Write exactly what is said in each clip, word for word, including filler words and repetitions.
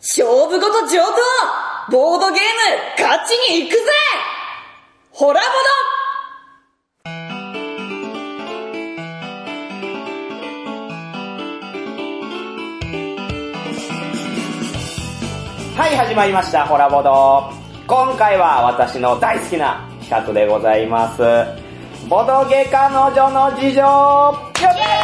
勝負ごと上等ボードゲーム勝ちに行くぜホラボド。はい、始まりました、ホラボド。今回は私の大好きな企画でございます。ボドゲ彼女の事情。よっ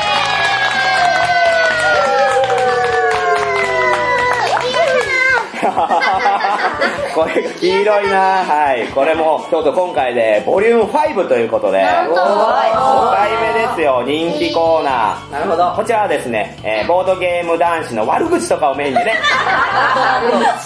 これが黄色いな。はい。これも、ちょっと今回で、ボリュームファイブということで、ごかいめですよ、人気コーナー。なるほど。こちらはですね、えー、ボードゲーム男子の悪口とかをメインにね、話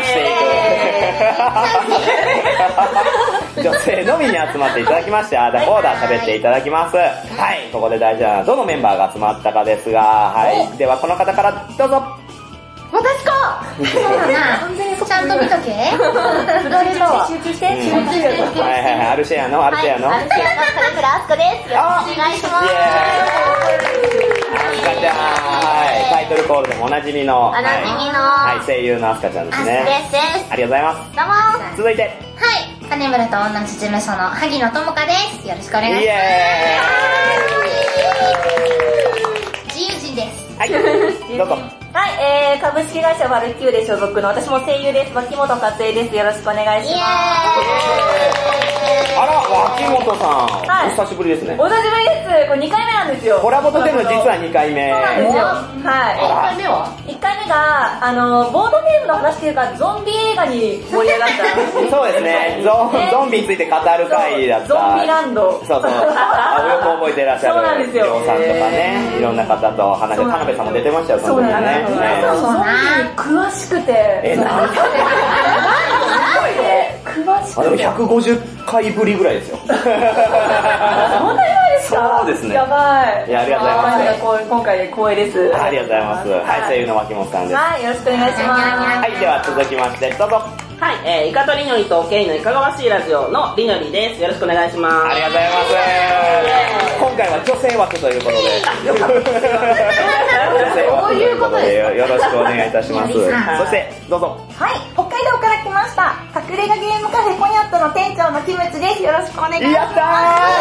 していく。女性のみに集まっていただきまして、あーだこーだ喋っていただきます。はい。ここで大事なのは、どのメンバーが集まったかですが、はい。では、この方からどうぞ。 私かそうだな。ちゃんと見とけ。振られたわ。集中して。集中して。 はいはいはい。アルシェアの、アルシェアの。 アルシェアの金村あすこです。よろしくお願いします。イエーイ。あすかちゃん。はい。タイトルコールでもおなじみの。 おなじみの。 はい。声優のあすかちゃんですね。 ですです。 ありがとうございます。 どうも。 続いて。 はい。金村と同じ事務所の萩野智香です。よろしくお願いします。イエーイ。自由人です。 はい。どうぞ。 はい、えー、株式会社ワルキューレ所属の私も声優です。脇本達恵です。よろしくお願いします。 あら、脇本さん、はい、お久しぶりですね。 お久しぶりです。これにかいめなんですよ。 コラボと出るの実はにかいめ。 そうなんですよ。はい。いっかいめはいっかいめが、あの、ボードゲームの話っていうか、ゾンビ映画に盛り上がった。 そうですね。ゾン、ゾンビについて語る回だった。 ゾンビランド。 そうそう。あ、よく覚えてらっしゃる。 そうなんですよ。 りょうさんとかね、いろんな方と話して、田辺さんも出てましたよ、その時はね。 ゾンビ詳しくて。 え、なんで詳しくて。 あ、でもひゃくごじゅっかいぶりぐらいですよ。 そんなに前ですか？ そうですね。 やばい。 いや、ありがとうございます。 今回光栄です。 ありがとうございます。はい、声優の脇本さんです。 はい、よろしくお願いします。 はい、では続きまして、どうぞ。 はい、えー、イカとりのりとケイのいかがわしいラジオのりのりです。よろしくお願いします。 ありがとうございます。今回は女性枠ということで。女性枠ということで、よろしくお願いいたします。そして、どうぞ。 はい、北海道から来ました。隠れ家ゲームカフェポニャットの店長のキムチです。よろしくお願いします。 やった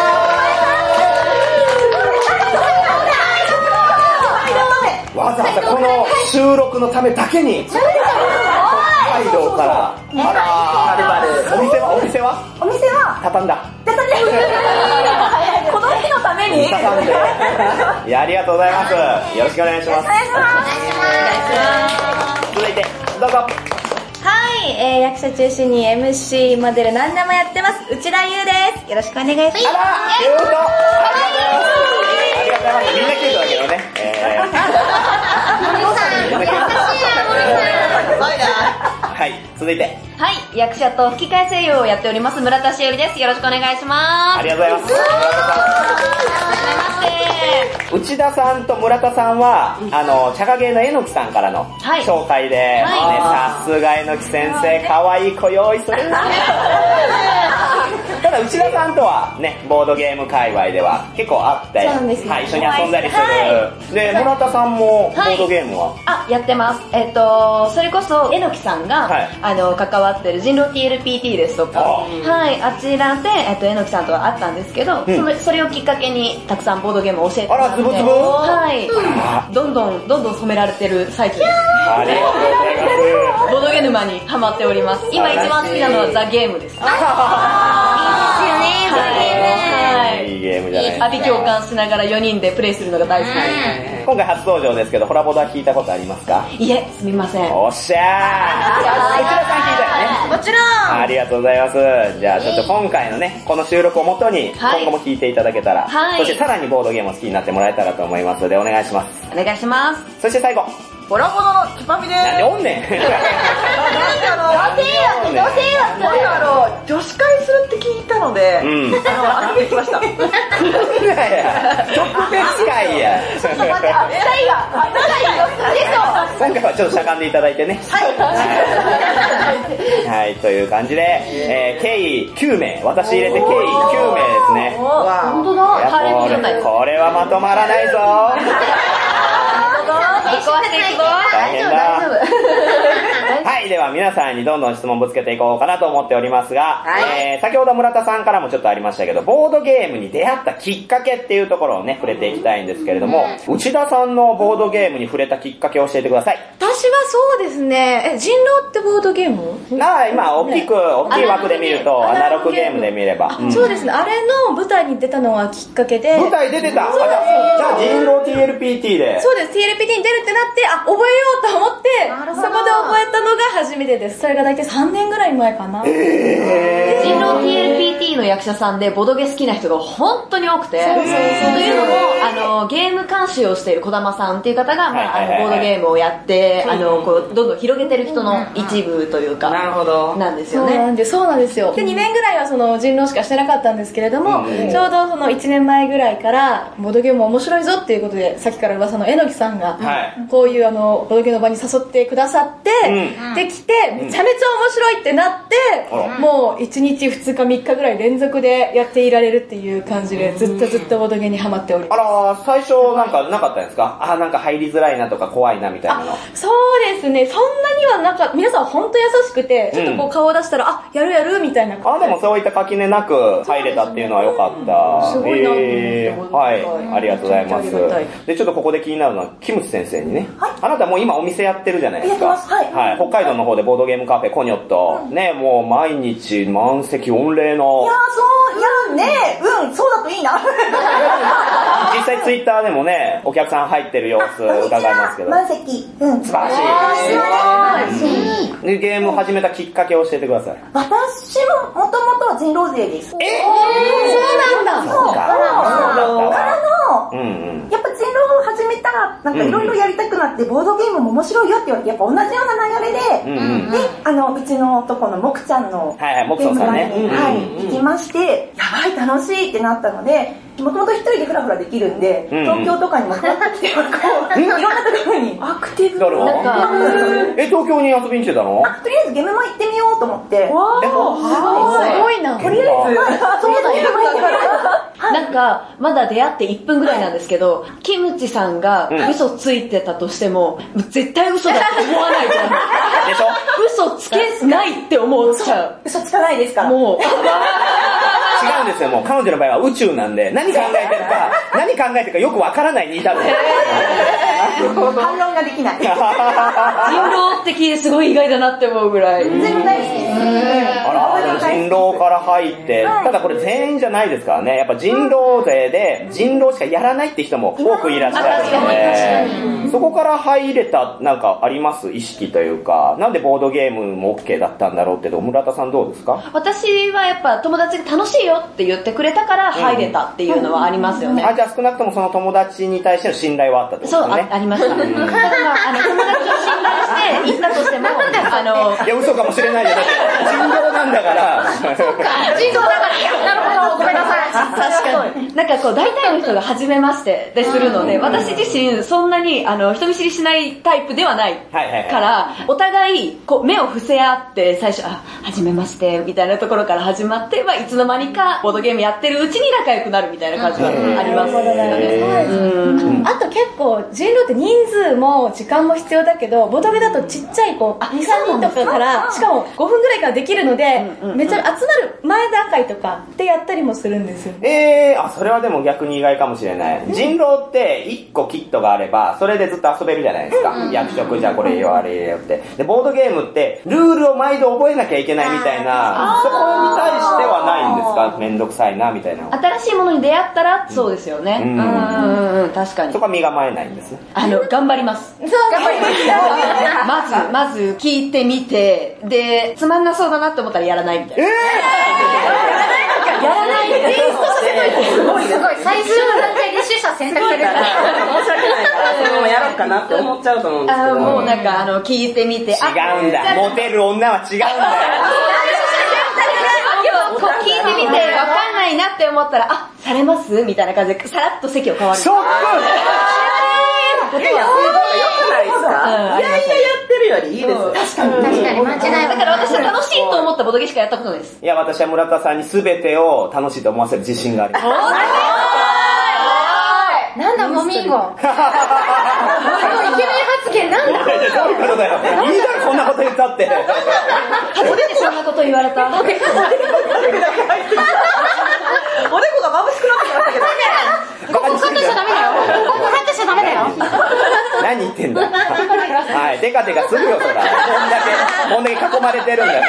ー！わざわざこの収録のためだけに。北海道から。あらー。お店はお店はお店は畳んだ。 畳んでこの日のために畳んで。いや、ありがとうございます。よろしくお願いします。 お願いします。続いて、どうぞ。 はい、えー、役者中心に エムシー モデル何でもやってます、内田優です。よろしくお願いします。 あら、キュート。ありがとうございます。みんなキュートだけどね。えはい、続いて。 はい、役者と吹き替え声優をやっております村田しおりです。よろしくお願いします。 ありがとうございます。内田さんと村田さんは、あの、茶影のえのきさんからの紹介で、ね、さすがえのき先生、かわいい子用意するな。ただ内田さんとはね、ボードゲーム界隈では結構あって、はい、一緒に遊んだりする。で、村田さんもボードゲームは、 あ、やってます。えっと、それこそえのきさんが、あの、関わってる人狼 ティーエルピーティー ですとか、はい、あちらで、えっと、えのきさんとは会ったんですけど、そのそれをきっかけにたくさんボードゲームを教えてもらって、 あら、ズブズブ？ はい。どんどん、どんどん染められてる最中です。 ありがとうございます。 ボードゲーム沼にハマっております。今一番好きなのはザ・ゲームです。いいですよね、ザ・ゲーム。 いいゲームじゃないですか。 阿鼻共感しながらよにんでプレイするのが大好きです。 今回初登場ですけど、ホラボドは聞いたことありますか？ いえ、すみません。 おっしゃー。内田さん聞いたよね。 もちろん。 ありがとうございます。じゃあちょっと今回のね、この収録をもとに、今後も聞いていただけたら、はい、そしてさらにボードゲームを好きになってもらえたらと思いますので、お願いします。 お願いします。 そして最後。 ホラボドのつまみでーす。 なんでおんねん。 なんであの、女性枠、女性枠。なんかあの、女子会するって聞いたので、うん、あの、遊びに来ました。いやいや、特別会や。 ちょっと待って、扱いが、扱いが、 今回はちょっとしゃがんでいただいてね。はい。はい、という感じで、えー、計きゅうめい、私入れて計きゅうめいですね。 本当だ。 これはまとまらないぞ。 ぶっ壊していくぞ。 大変だ。 は皆さんにどんどん質問ぶつけていこうかなと思っておりますが、はい、えー、先ほど村田さんからもちょっとありましたけど、ボードゲームに出会ったきっかけっていうところをね、触れていきたいんですけれども、内田さんのボードゲームに触れたきっかけを教えてください。 私はそうですね、え、人狼ってボードゲーム？ なあ、今、大きく、大きい枠で見ると、アナログゲームで見れば。 うん、そうですね、あれの舞台に出たのがきっかけで。 舞台出てた？じゃあ、人狼 ティーエルピーティー で。 そうです、ティーエルピーティー に出るってなって、あ、覚えようと思って、そこで覚えたのが初めてです。それが大体さんねんぐらい前かな。 えー、 人狼 ティーエルピーティー の役者さんでボドゲ好きな人が本当に多くて、そうそうそう、というのも、あの、ゲーム監修をしている児玉さんっていう方が、まあ、あの、ボードゲームをやって、あの、こう、どんどん広げてる人の一部というか、 なるほど。 なんですよね。 そうなんです、そうなんですよ。で、にねんぐらいはその人狼しかしてなかったんですけれども、ちょうどそのいちねんまえぐらいから、ボードゲーム面白いぞっていうことで、さっきから噂のえのきさんが、こういうあの、ボードゲームの場に誘ってくださって、できて、めちゃめちゃ面白いってなって、もういちにちふつかみっかぐらい連続でやっていられるっていう感じで、ずっとずっとボードゲームにハマっております。 あら、最初なんかなかったんですか？あ、なんか入りづらいなとか怖いなみたいなの。 そうですね、そんなにはなんか、皆さん本当優しくて、ちょっとこう顔を出したら、うん、あ、やるやるみたいな感じ。あ、でもそういった垣根なく入れたっていうのは良かった。 すごいな、 えー、はい、ありがとうございます。で、ちょっとここで気になるのは、キムチ先生にね、はい、あなたもう今お店やってるじゃないですか。 はい。 はい、北海道の方でボードゲームカフェコニョット、うん、ね、もう毎日満席御礼の。 いやー、そう、いやね、うん、そうだといいな。 実際ツイッターでもね、お客さん入ってる様子伺いますけど。 満席、うん。 素晴らしい。素晴らしい。で、ゲームを始めたきっかけを教えてください。 私ももともとは人狼勢です。 えー、 そうなんだ。 そう、からの、 うんうん、 やっぱ人狼を始めたら、なんかいろいろやりたくなって、ボードゲームも面白いよって言われて、やっぱ同じような流れで、うんうん、で、あの、うちのとこのもくちゃんの、 はいはい、もくさんさんね。 はい、行きまして、やばい、楽しいってなったので、もともと一人でフラフラできるんで、うんうん、東京とかにもこうやってきて、こう、いろんなところにアクティブなんか、え、東京に遊びに来てたの？ あ、とりあえずゲームマ行ってみようと思って。 わー、すごいな。 とりあえず、そうだ、ゲームマ行ってから。 なんか、まだ出会っていっぷんぐらいなんですけど、キムチさんが嘘ついてたとしても、絶対嘘だって思わないと思う。 でしょ？ 嘘つけないって思っちゃう。 嘘つかないですから。 もう。 違うんですよ、もう彼女の場合は宇宙なんで、何考えてるか、何考えてるかよくわからないに至る。 反論ができない。人狼って聞いてすごい意外だなって思うぐらい。 全然大好きです。 あら、でも人狼から入って、ただこれ全員じゃないですからね、やっぱ人狼勢で人狼しかやらないって人も多くいらっしゃるので、そこから入れた、なんかあります意識というか、なんでボードゲームも OK だったんだろうってど、村田さんどうですか？ 私はやっぱ友達が楽しいよって言ってくれたから入れたっていうのはありますよね。 あ、じゃあ少なくともその友達に対しての信頼はあったってことですね。 そう、あ、ありました。ただまあ、あの、友達を信頼して行ったとしても、あの、 いや、嘘かもしれないけど、人狼なんだから。 そうか、人狼だから、なるほど、ごめんなさい。確かに。なんかこう、大体の人が初めましてでするので、私自身そんなに、あの、人見知りしないタイプではないから、お互い、こう、目を伏せ合って、最初、あ、初めまして、みたいなところから始まって、まあ、いつの間にか、ボードゲームやってるうちに仲良くなるみたいな感じがありますよね。 あと結構、人狼って人数も時間も必要だけど、ボードゲームだとちっちゃい子、に、さんにんとかから、しかもごふんぐらいからできるので、めっちゃ集まる前段階とかでやったりもするんですよ。 えー、あ、それはでも逆に意外かもしれない。人狼っていっこキットがあれば、それでずっと遊べるじゃないですか。役職じゃこれよ、あれよって。で、ボードゲームって、ルールを毎度覚えなきゃいけないみたいな、そこに対してはないんですか？めんどくさいな、みたいな。 新しいものに出会ったら、そうですよね。うん、うん、うん、確かに。 そこは身構えないんですね。 あの、頑張ります。 そう、頑張ります。 まず、まず聞いてみて、で、つまんなそうだなって思ったらやらないみたいな。 えーやらないでテイストさせないとすごい、すごい。最終の段階で取捨選択されるから。 申し訳ないから、それもやろうかなって思っちゃうと思うんですけど。 あ、もうなんか、あの、聞いてみて。違うんだ。モテる女は違うんだよ。 こう聞いてみて、わかんないなって思ったら、あ、されますみたいな感じで、さらっと席を変わる。 ショック！ いやいや、すごい良くないですか？いやいややってるよりいいですよ。 確かに、確かに、間違いない。 だから私は楽しいと思ったボドゲしかやったことないです。 いや、私は村田さんに全てを楽しいと思わせる自信があります。 なんだモミンゴ。モミンゴイケメン発言なんだ。 そういうことだよ。いいだろそんなこと言ったって。 初めてそんなこと言われた。 おでこが眩しくなってきましたけど。 ここカットしちゃダメだよ。ここカットしちゃダメだよ。 何言ってんだ。はい、テカテカするよそら。こんだけこんだけ囲まれてるんだから。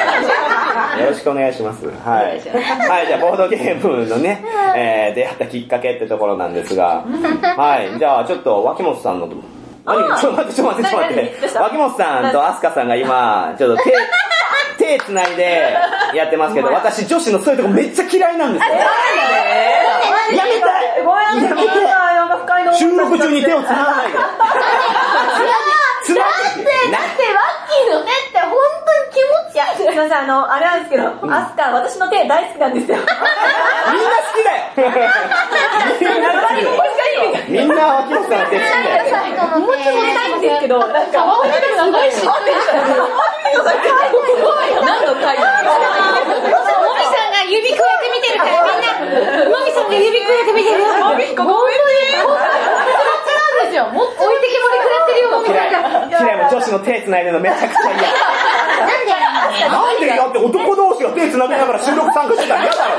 よろしくお願いします。はい。はい、じゃあボードゲームのね、えー、出会ったきっかけってところなんですが、はい、じゃあちょっと脇本さんの。何ちょっと待ってちょっと待ってちょっと待って。脇本さんとアスカさんが今ちょっと手手つないでやってますけど、私女子のそういうとこめっちゃ嫌いなんですよ。やめたい。 ごめんなさい。 収録中に手をつながないで。 だって、だってワッキーの手って本当に気持ちいい。すいません、あの、あれなんですけど、アスカ、私の手大好きなんですよ。 みんな好きだよ。みんな脇本さんの手好きだよ。 気持ちもしたいんですけど、なんか、周りですごい知ってる。何の回なの？もみさんが指くわえて見てるからみんな、もみさんが指くわえて見てるよ。もみっこごめんね。もう置いてけぼり食らってるよ、もみさんが。 嫌いも女子の手つないでるのめちゃくちゃ嫌。なんでだって男同士が手つなげながら収録参加してたら嫌だろ。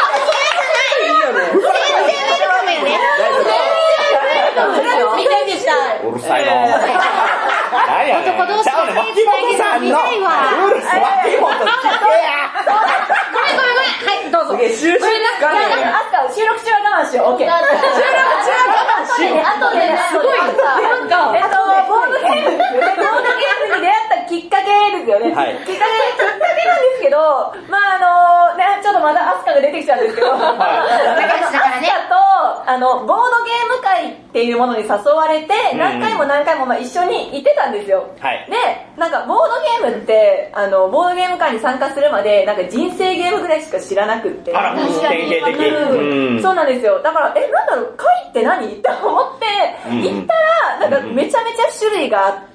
うるさいの。何やねん。男同士が手つないでたら見たいわ。うるさい。脇本聞けや。 ごめんごめんごめん。はい、どうぞ。収録中は我慢しよう。収録中は我慢しよう。オッケー。収録中は我慢しよう。あとで、すごい。なんか、えっと、ボードゲーム、ボードゲームに出会ったきっかけですよね。はい。きっかけ、きっかけなんですけど、まああの、ね、ちょっとまだアスカが出てきちゃうんですけど、アスカと、あの、ボードゲーム会っていうものに誘われて、何回も何回もまあ一緒に行ってたんですよ。はい。で、なんか、ボードゲームって、あの、ボードゲーム会に参加するまで、なんか人生ゲームぐらいしか知らなくって。 あら、典型的。 うん。そうなんですよ。だから、え、なんだろう、会って何って思って、行ったら、なんかめちゃめちゃ種類があって、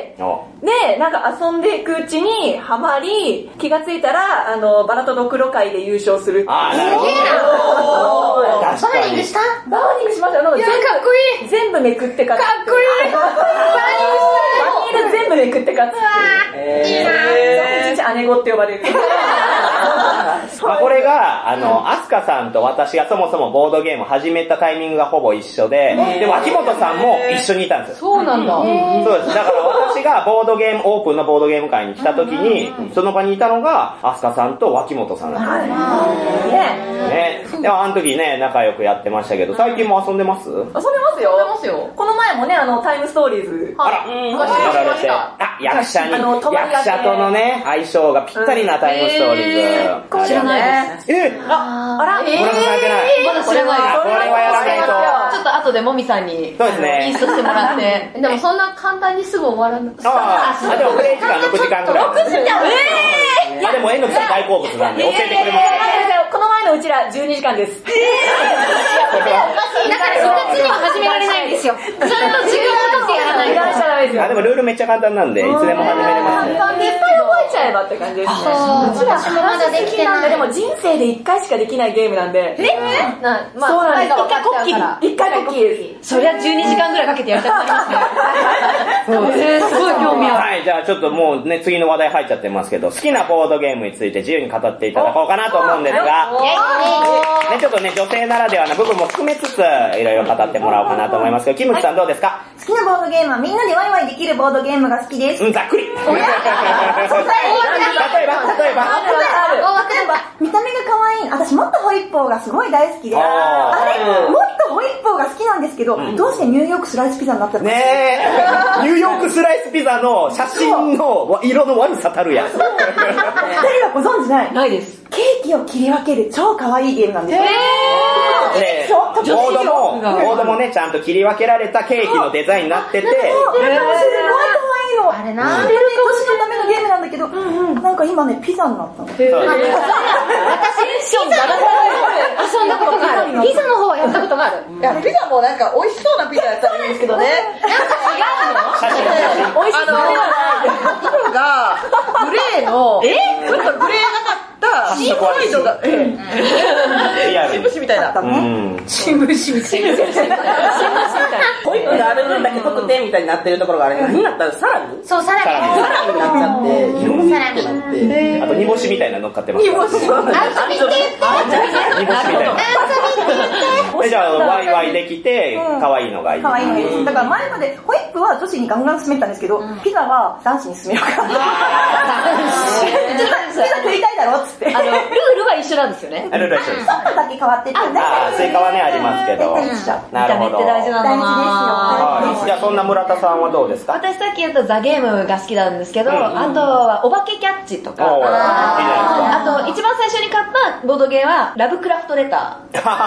で、なんか遊んでいくうちにハマり、気がついたら、あの、バラとドクロ会で優勝する。 あー、なるほど。 バーニングしたバーニングしましたよ。いや、かっこいい。全部めくって勝つ。かっこいい。バーニングしたバニール全部めくって勝つ。いいなぁ。姉子って呼ばれる。 まあこれが、あの、アスカさんと私がそもそもボードゲーム始めたタイミングがほぼ一緒で、で、脇本さんも一緒にいたんですよ。 そうなんだ。 そうです。だから私がボードゲーム、オープンのボードゲーム会に来た時に、その場にいたのが、アスカさんと脇本さんだったんですよ。ね。でもあの時ね、仲良くやってましたけど、最近も遊んでます？遊んでますよ。遊んでますよ。この前もね、あの、タイムストーリーズ。 あら、やられて。あ、役者に、役者とのね、相性がぴったりなタイムストーリーズ。 知らないです。 えあ、あら、 えー、ご覧されてない。 まだ知らないです。 これはやらないと。 ちょっと後でもみさんに、 そうですね。 インストしてもらって。でもそんな簡単にすぐ終わらない。 ああ、でもプレイ時間ろくじかんぐらい。ろくじかんえぇー、でも、えのきさん大好物なんで教えてくれます。 この前のうちらじゅうにじかんです。えー、だから一発には始められないんですよ。ちゃんと時間をとってやらないと。 あ、でもルールめっちゃ簡単なんで、いつでも始めれますね。 簡単でいっぱい覚えちゃえばって感じですね。 うちらもまだできてない。 でも人生でいっかいしかできないゲームなんで。 えまあ、そうなんです。一回コッキー。一回コッキーです。 そりゃじゅうにじかんぐらいかけてやりたくなりますね。そうです。すごい興味ある。 はい、じゃあちょっともうね、次の話題入っちゃってますけど、好きなボードゲームについて自由に語っていただこうかなと思うんですが、ね、ちょっとね、女性ならではの部分も含めつつ、いろいろ語ってもらおうかなと思いますけど、キムチさんどうですか？ 好きなボードゲームはみんなでワイワイできるボードゲームが好きです。 うん、ざっくり。例えば、例えば。 見た目が可愛い。私もっとホイッポーがすごい大好きで、あれ、もっとホイッポーが好きなんですけど、どうしてニューヨークスライスピザになったの？ ねえ、ニューヨークスライスピザの写真の色の悪さたるや。 二人はご存知ない？ ないです。 ケーキを切り分ける超可愛いゲームなんです。 で、ボードも、ボードもね、ちゃんと切り分けられたケーキのデザインになってて、すごい可愛いの。 あれな年のためのゲームなんだけど、なんか今ね、ピザになったの。 私、遊んだことがある。ピザの方はやったことがある。 いや、ピザもなんか美味しそうなピザやったらいいんですけどね。 なんか違うの？美味しそうではない。 色がグレーの、え？ちょっとグレーなかったか、シーファイトが、ええ。 リアル。 新聞みたいな。 新聞紙みたいな。新聞紙みたいな。 ホイップがある分だけ特典みたいになってるところがあれ、何だったらサラミそう、サラミ。 サラミになっちゃって、色味ってなって。 あと煮干しみたいなの乗っかってます。 煮干し。 アンチョビって煮干しみたいな。じゃあ、ワイワイできて、可愛いのがいい。 可愛いのがいいです。だから前まで、ホイップは女子にガンガン勧めてたんですけど、ピザは男子に勧めようかな。ピザ食いたいだろっつって。 あの、ルールは一緒なんですよね。 ルールは一緒です。 ちょっとだけ変わってて、 ああ、スイカはね、ありますけど。なるほど。 見た目って大事なんだな。 大事ですよ。 じゃあ、そんな村田さんはどうですか？ 私さっき言ったザ・ゲームが好きなんですけど、あとはお化けキャッチとか、あと一番最初に買ったボードゲーはラブクラフトレター。ラブレタ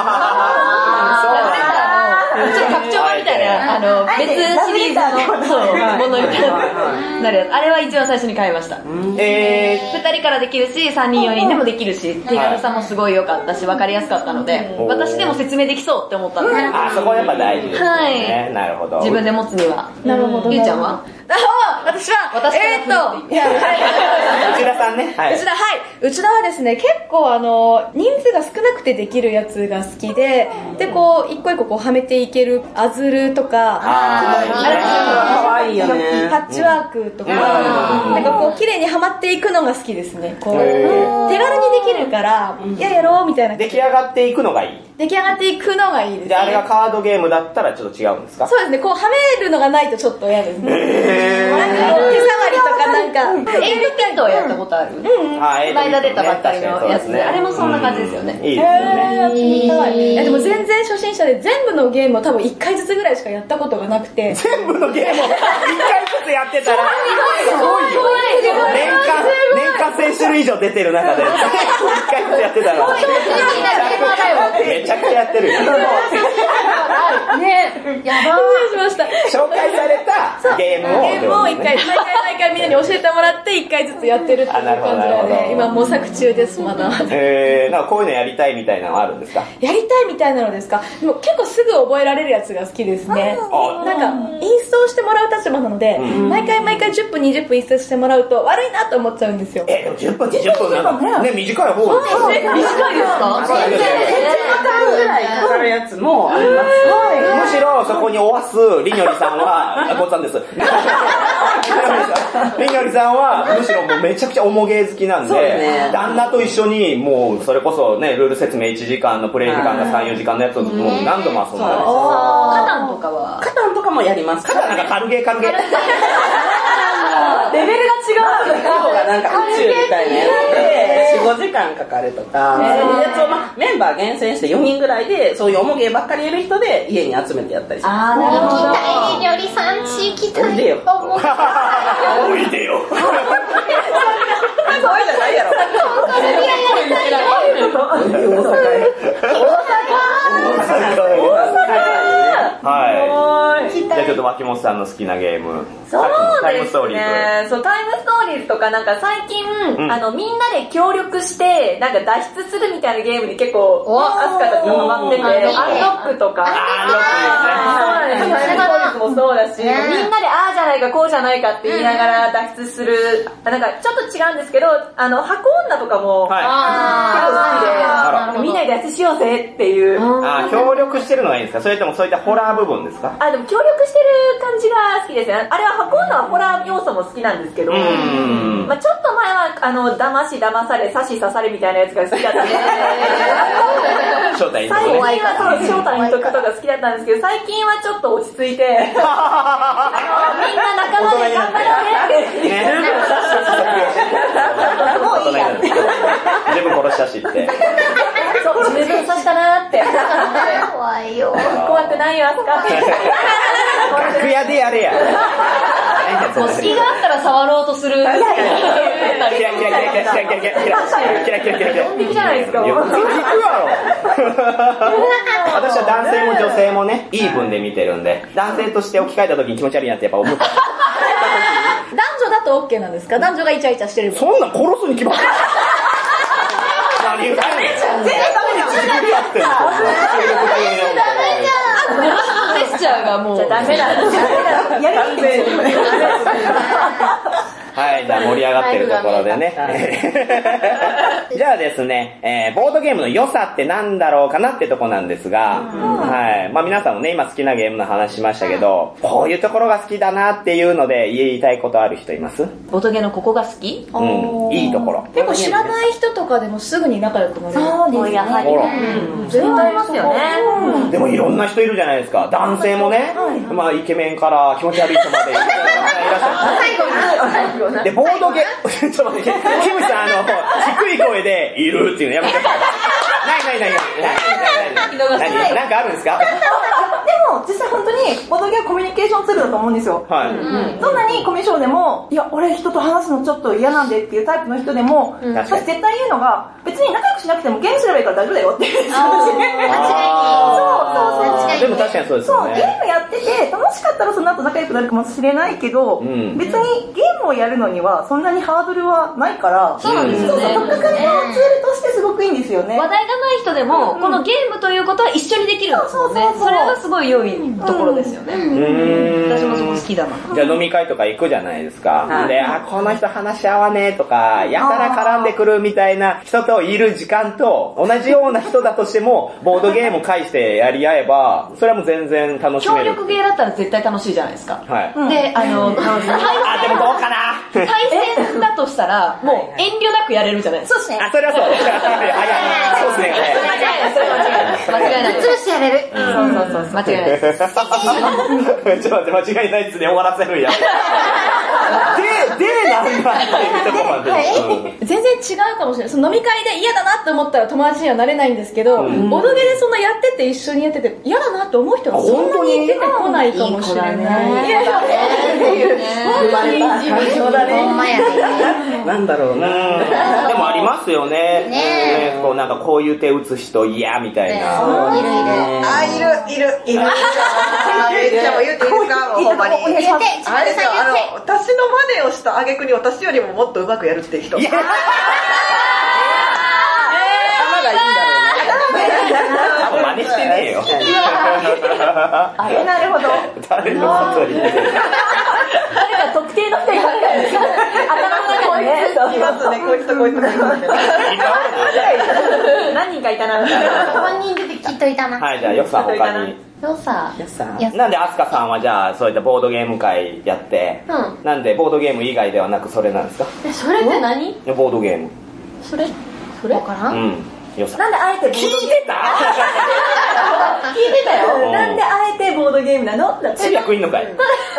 ーの、ちょっと拡張版みたいな、あの、別シリーズの、そう、ものみたいな、なるやつ。あれは一番最初に買いました。えー、二人からできるし、三人四人でもできるし、手軽さもすごい良かったし、わかりやすかったので、私でも説明できそうって思ったので。 あ、そこやっぱ大事ですね。はい。なるほど。 自分で持つには。 なるほど。 ゆうちゃんは？ あ、私は、 私えーっと、 内田さんね。はい。 内田、はい。内田はですね、結構あの、人数が少なくてできるやつが好きで、で、こう、一個一個こう、はめていけるアズルとか、 あー、あれかわいいよね。 パッチワークとか、なんかこう、綺麗にはまっていくのが好きですね。こう、手軽にできるから、いや、やろうみたいな。 出来上がっていくのがいい。 出来上がっていくのがいいですね。 で、あれがカードゲームだったらちょっと違うんですか？ そうですね、こう、はめるのがないとちょっと嫌ですね。なんかこう、手触りとかなんか、 エイルテントはやったことある？うん。この間出たばっかりのやつで、あれもそんな感じですよね。 いいですよね。 いやでも全然初心者で全部のゲームを多分いっかいずつぐらいしかやったことがなくて。 全部のゲームをいっかいずつやってたら、すごいよ。年間、年間せん種類以上出てる中で、いっかいずつやってたら、めちゃくちゃやってるよ。 ね、やばーしました。 紹介されたゲームを。 ゲームをいっかい、毎回毎回みんなに教えてもらっていっかいずつやってるっていう感じなので、今模索中です、まだ。 えー、なんかこういうのやりたいみたいなのあるんですか？ やりたいみたいなのですか？でも結構すぐ覚えられるやつが好きですね。なんか、インストをしてもらう立場なので、毎回毎回じゅっぷんにじゅっぷんインストしてもらうと悪いなと思っちゃうんですよ。 え、でもじゅっぷんにじゅっぷんなんかね、短い方ですよ。 短いですか？ 全然、いちじかんぐらいかかるやつもあります。 むしろそこにおわすりにょりさんは、あ、こっさんです。りにょりさんは、むしろもうめちゃくちゃ重ゲー好きなんで、ね、旦那と一緒に、もうそれこそね、ルール説明いちじかんのプレイ時間がさん、よじかんのやつをもう何度も遊んだりして。 カタンとかは？ カタンとかもやります。 カタンなんか軽ゲー軽ゲー。 レベルが違う。量がなんか宇宙みたいなやつで、よん、ごじかんかかるとか、そういうやつをまあメンバー厳選してよにんぐらいで、そういう重ゲーばっかりやる人で家に集めてやったりします。 あー、なるほど。 行きたいね、りょりさんち行きたい。 おいでよ。 おいでよ。 そうじゃないやろ。大阪へ。 はい。じゃあちょっと脇本さんの好きなゲーム。 そうタイムですストーリーね。そう、タイムストーリーズとかなんか最近、 うん、 あの、みんなで協力して、なんか脱出するみたいなゲームに結構、アスカたちがハマってて、アンロックとか。 アンロックですね。 タイムストーリーズもそうだし、みんなでああじゃないかこうじゃないかって言いながら脱出する、なんかちょっと違うんですけど、あの、箱女とかも、結構好きで、みんなで脱出しようぜっていう。 あ、協力してるのがいいんですか？それともそういったホラー部分ですか？ あ、でも協力してる感じが好きですね。あれは箱女はホラー要素も好きなんですけど、まあちょっと前は、あの、騙し騙され、刺し刺されみたいなやつが好きだったんで、 正体最近はそう、正体の時とか好きだったんですけど、最近はちょっと落ち着いて、あの、みんな仲間で頑張ろうねって。もういいやって。 自分殺したしって。 そう、自分刺したなーって。 怖いよ。 怖くないよ、アスカって。 楽屋でやれや。 隙があったら触ろうとする。キラキラキラキラキラキラキラキラキラキラキラキラキラキラキラ。 本気じゃないですか。 いや、聞くやろ。私は男性も女性もね、イーブンで見てるんで、男性として置き換えた時に気持ち悪いなってやっぱ思った。 男女だと OK なんですか？男女がイチャイチャしてる。 そんなん殺すに決まってる。何言うてんねん。全然ダメやってんの。 ジェスチャーがもう。 じゃダメだ。やりにくい。 ははい、じゃあ盛り上がってるところでね。じゃあですね、えー、ボードゲームの良さってなんだろうかなってとこなんですが、はい。まあ皆さんもね、今好きなゲームの話しましたけど、こういうところが好きだなっていうので言いたいことある人います？ ボードゲームのここが好き？ うん、いいところ。 結構知らない人とかでもすぐに仲良くなれる。 そうですね。やはりね。絶対ありますよね。 でもいろんな人いるじゃないですか。男性もね、まあイケメンから気持ち悪い人までいらっしゃる。で、ボードゲーム、ちょっと待って、キムさん、あの、低い声で、いるっていうのやめて。ないないないないない。何なんかあるんですか？ でも、実際本当に、ボードゲームはコミュニケーションツールだと思うんですよ。はい。どんなにコミュ障でも、いや、俺人と話すのちょっと嫌なんでっていうタイプの人でも、私絶対言うのが、別に仲良くしなくてもゲームすればいいから大丈夫だよっていう。間違いに。そうそうそう。でも確かにそうですよね。 そう、ゲームやってて、楽しかったらその後仲良くなるかもしれないけど、別にゲームをやるのにはそんなにハードルはないから、 そうなんですよね。 そうそう、とっかかりのツールとしてすごくいいんですよね。 話題がない人でも、このゲームということは一緒にできるんですよね。それがすごい良いところですよね。私もそこ好きだな。 じゃあ飲み会とか行くじゃないですか。で、あ、この人話し合わねえとか、やたら絡んでくるみたいな人といる時間と、同じような人だとしても、ボードゲーム介してやり合えば、それはもう全然楽しめる。 協力ゲーだったら絶対楽しいじゃないですか。 はい。 で、あの、 あ、でもどうかな対戦だとしたら、もう遠慮なくやれるじゃないですか。 そうですね。 あ、それはそう。そうですね。 間違いない、それ間違いない。間違いない。 普通しやれる。 そうそうそう、間違いないです。 ちょっと待って、間違いないっつね、終わらせるんや。で、で、なんだっていうとこまで。 全然違うかもしれない。その飲み会で嫌だなって思ったら友達にはなれないんですけど、ボドゲでそんなやってて一緒にやってて嫌だなって思う人はそんなに出てこないかもしれない。いやいや、 生まれた環境だね。ほんまやね。 なんだろうな。でもありますよね。ねこうなんかこういう手打つ人嫌みたいな。 いるいる。 あ、いる、いる、いる。じゃあもう言っていいですか？ほんまに。 言って、 あれですよ、あの、私の真似をした挙句に私よりももっと上手くやるって人。いや頭がいいんだろうな。 真似してねえよ。 あれなるほど。 誰のこと言ってる？ 誰か特定の人いますからね。頭の中にね。 いますね、こいつとこいつとこいつと。 何人かいたな。 さんにん出てきっといたな。 はい、じゃあよくさん他に。 よさ。 なんでアスカさんはじゃあそういったボードゲーム会やって、なんでボードゲーム以外ではなくそれなんですか？ それって何？ ボードゲーム。 それそれかな？ うん。よさ。 なんであえてボードゲーム？聞いてた？聞いてたよ。なんであえてボードゲームなの？ 通訳いんのかい？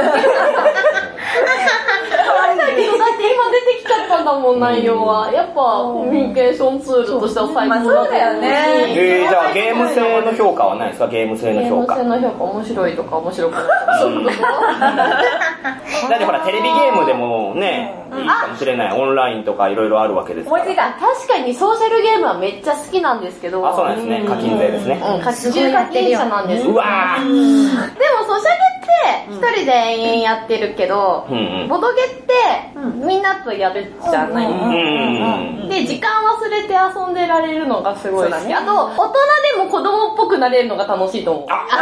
だって今出てきちゃったんだもん、内容は。やっぱコミュニケーションツールとしては最高だそうだよね。 えー、じゃあゲーム性の評価はないですか？ゲーム性の評価。 ゲーム性の評価面白いとか面白くないとか。 だってほらテレビゲームでもね、いいかもしれない。オンラインとかいろいろあるわけですから。 思いついた。確かにソーシャルゲームはめっちゃ好きなんですけど。 あ、そうなんですね。課金税ですね。 うん、課金課金者なんです。 うわー。 でもソシャゲって一人で延々やってるけど、ボドゲってみんなとやるじゃない。で、時間忘れて遊んでられるのがすごい好き。あと、大人でも子供っぽくなれるのが楽しいと思う。あ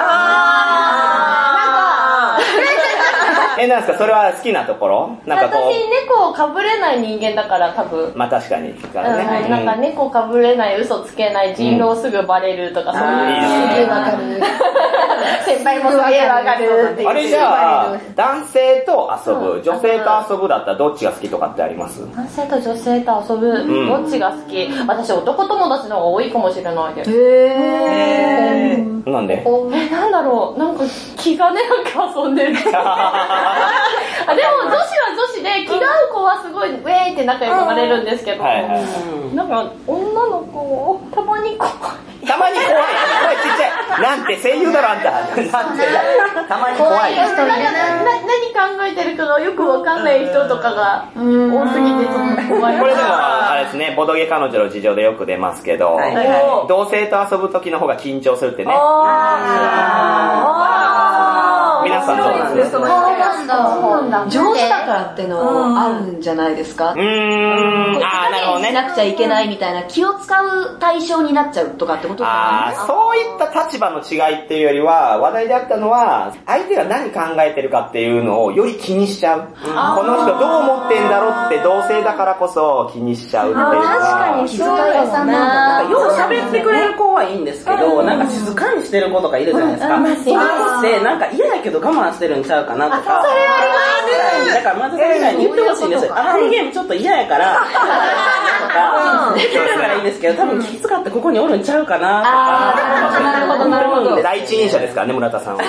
あなんか、 え、なんですかそれは好きなところ？なんかこう。 私、猫をかぶれない人間だから多分。 まあ確かに。 うん、なんか猫かぶれない、嘘つけない、人狼すぐバレるとかそういう。すげえわかる。先輩もすげえわかるっていう。 あれじゃあ、男性と遊ぶ、女性と遊ぶだったらどっちが好きとかってあります？ 男性と女性と遊ぶ、どっちが好き？私男友達の方が多いかもしれないです。 へー。なんで？ え、なんだろう、なんか気兼ねなく遊んでる。あでも女子は女子で気が合う子はすごいウェーイって仲良くなれるんですけど、はいはい、なんか女の子たまに怖い。 たまに怖い。声ちっちゃい。なんて声優だろあんた。なんてたまに怖い。 なな何考えてるかがよくわかんない人とかが多すぎてちょっと怖い。 これでもあれですね、ボドゲ彼女の事情でよく出ますけど、はいはい、同性と遊ぶ時の方が緊張するってね。皆皆さんそうなんです。 そうなんだ。上手だからってのあるんじゃないですか？ うーん。ああ、なるほどね。 しなくちゃいけないみたいな気を使う対象になっちゃうとかってことじゃないですか？ そういった立場の違いっていうよりは、話題であったのは、相手が何考えてるかっていうのをより気にしちゃう。この人どう思ってんだろうって同性だからこそ気にしちゃうっていうのは。 確かに気遣い屋さんなんだ。 よく喋ってくれる子はいいんですけど、なんか静かにしてる子とかいるじゃないですか。今ってなんか嫌やけど我慢してるんちゃうかなとか。それあります。だからまずみたいに言ってほしいんですよ。あのゲームちょっと嫌やから、とか、言ってるからいいんですけど、多分気遣ってここにおるんちゃうかなとか。 なるほど、なるほど。 第一人者ですからね、村田さんは。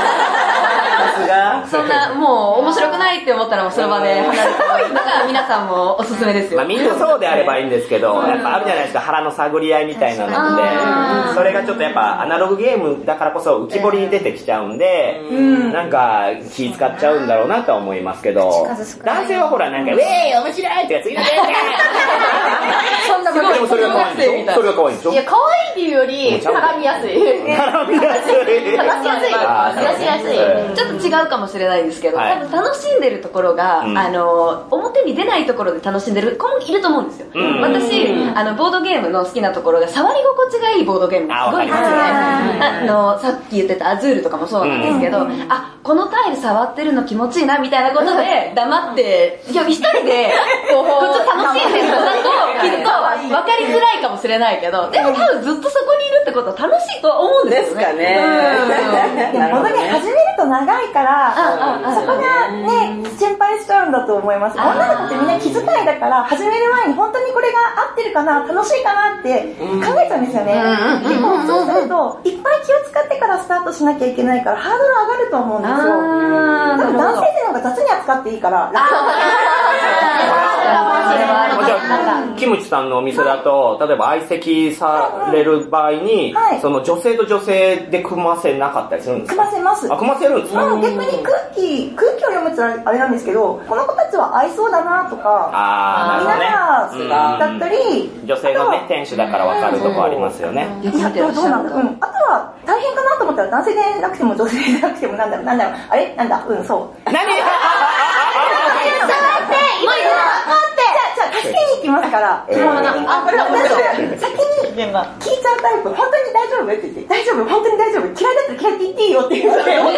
そんな、もう面白くないって思ったらもうその場で離れてる。だから皆さんもおすすめですよ。 まあみんなそうであればいいんですけど、やっぱあるじゃないですか、腹の探り合いみたいなので、それがちょっとやっぱアナログゲームだからこそ浮き彫りに出てきちゃうんで、なんか気使っちゃうんだろうなとは思いますけど、男性はほらなんか、ウェーイ面白いって次のゲームそんなことでもそれが可愛いんでしょ？それが可愛いんでしょ？ いや、可愛いっていうより、絡みやすい。 絡みやすい。 話しやすい。話しやすい。ちょっと違うかもしれないですけど、多分楽しんでるところが、あの、表に出ないところで楽しんでる子もいると思うんですよ。私、あの、ボードゲームの好きなところが、触り心地がいいボードゲームがすごい好きで、あの、さっき言ってたアズールとかもそうなんですけど、あ、このタイル触ってるの気持ちいいなみたいなことで、黙って、いや、一人で、こっち楽しんでるのだと、きっと、分かりづらいかもしれないけど、でも多分ずっとそこにいるってことは楽しいと思うんですよね。 ですかね。 でもボードゲーム始めると長いから、そこがね、心配しちゃうんだと思います。女の子ってみんな気遣いだから、始める前に本当にこれが合ってるかな、楽しいかなって考えちゃうんですよね。結構そうすると、いっぱい気を使ってからスタートしなきゃいけないから、ハードル上がると思うんですよ。多分男性性の方が雑に扱っていいから、楽じゃあ、キムチさんのお店だと、例えば相席される場合に、その女性と女性で組ませなかったりするんですか？ 組ませます。 あ、組ませるんですか？ 逆に空気、空気を読むってあれなんですけど、この子たちは合いそうだなとか、見ながらだったり、 女性のね、店主だから分かるとこありますよね。 いや、どうなんだろう。あとは、大変かなと思ったら男性でなくても女性でなくてもなんだろう、なんだろう、あれなんだ、うん、そう。 何？ 助けに行きますから、先に聞いちゃうタイプ、本当に大丈夫って言って、大丈夫、本当に大丈夫、嫌いだったら嫌いって言っていいよって言うので、すごい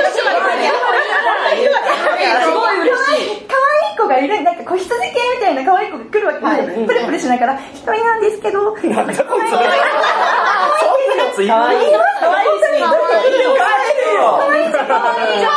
嬉しい。可愛い子がいる、なんか個室事件みたいな可愛い子が来るわけで、プルプルしながら、一人なんですけど、そういうやついる？可愛い。可愛いし、可愛いよ。可愛いよ。可愛いよ。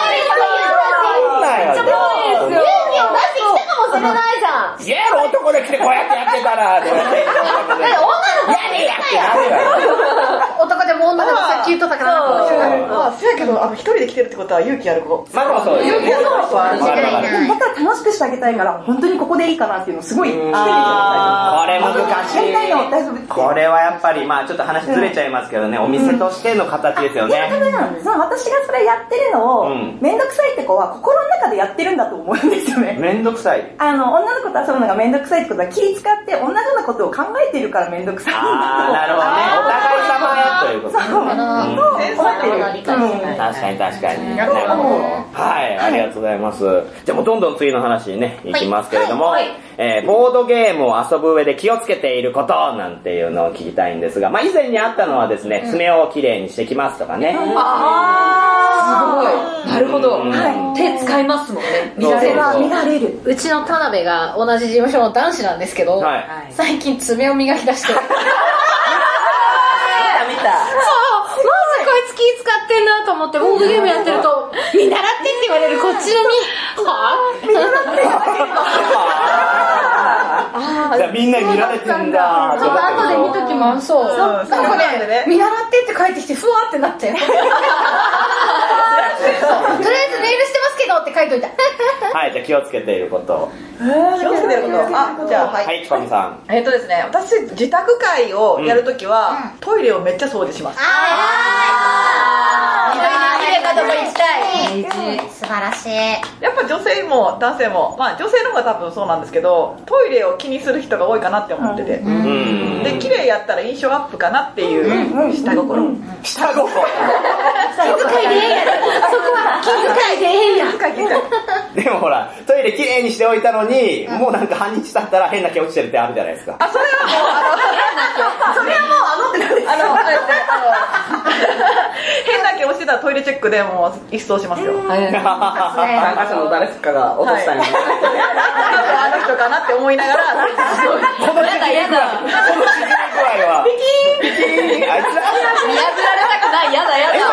それないじゃん。 イエロー男で来てこうやってやってたら、女の子やれやってなるわ。 男でも女の子さっき言っとったからな。そうやけど、あの、一人で来てるってことは勇気ある子。 まあそうです。勇気ある子はだから楽しくしてあげたいから、本当にここでいいかなっていうのすごい、一人でこれ難しい。 やりたいの、大丈夫。 これはやっぱり、まあちょっと話ずれちゃいますけどね、お店としての形ですよね。 その私がそれやってるのを、めんどくさいって子は心の中でやってるんだと思うんですよね。 めんどくさい。 あの、女の子と遊ぶのがめんどくさいってことは気使って同じようなことを考えてるからめんどくさいんだと。 あー、なるほどね。お互い様やということですね。 そう。 確かに確かに。なるほど。はい、ありがとうございます。じゃあもうどんどん次の話にね、いきますけれども、えー、ボードゲームを遊ぶ上で気をつけていることなんていうのを聞きたいんですが、まあ以前にあったのはですね、爪をきれいにしてきますとかね。 あー、すごい。なるほど。手使いますもんね。 見られる。見られる。 うちの田辺が同じ事務所の男子なんですけど、最近爪を磨き出してる。 見た。 そう、まずこいつ気使ってんなと思って、ボードゲームやってると、見習ってって言われるこっちのみ、はぁ見習ってあじゃあみんなに見られてんだ。 ちょっと後で見ときます。そう。なんかね、見習ってって書いてきて、ふわってなって。とりあえずメールしてますけどって書いといた。 はい、じゃあ気をつけていることを。 気をつけてること。あ、じゃあ、はい。 はい、キパミさん。 えっとですね、私、自宅会をやるときは、トイレをめっちゃ掃除します。 綺麗なとこ行きたい。素晴らしい。 やっぱ女性も男性も、まあ女性の方が多分そうなんですけど、トイレを気にする人が多いかなって思ってて。で、綺麗やったら印象アップかなっていう下心。 下心。 気遣いでええやん。そこは気遣いでええやん。 気遣い気遣い。 でもほら、トイレ綺麗にしておいたのに、もうなんか半日経ったら変な毛落ちてるってあるじゃないですか。 あ、それはもう、あの、それはもうあのってなんですか？あの、あれですね、あの、変な毛落ちてたらトイレチェックでもう一掃しますよ。 参加者の誰かが落としたんや。 あの人かなって思いながら、 この縮み具合、この縮み具合は。ピキーンピキーンあいつら見破られたくない、やだやだ。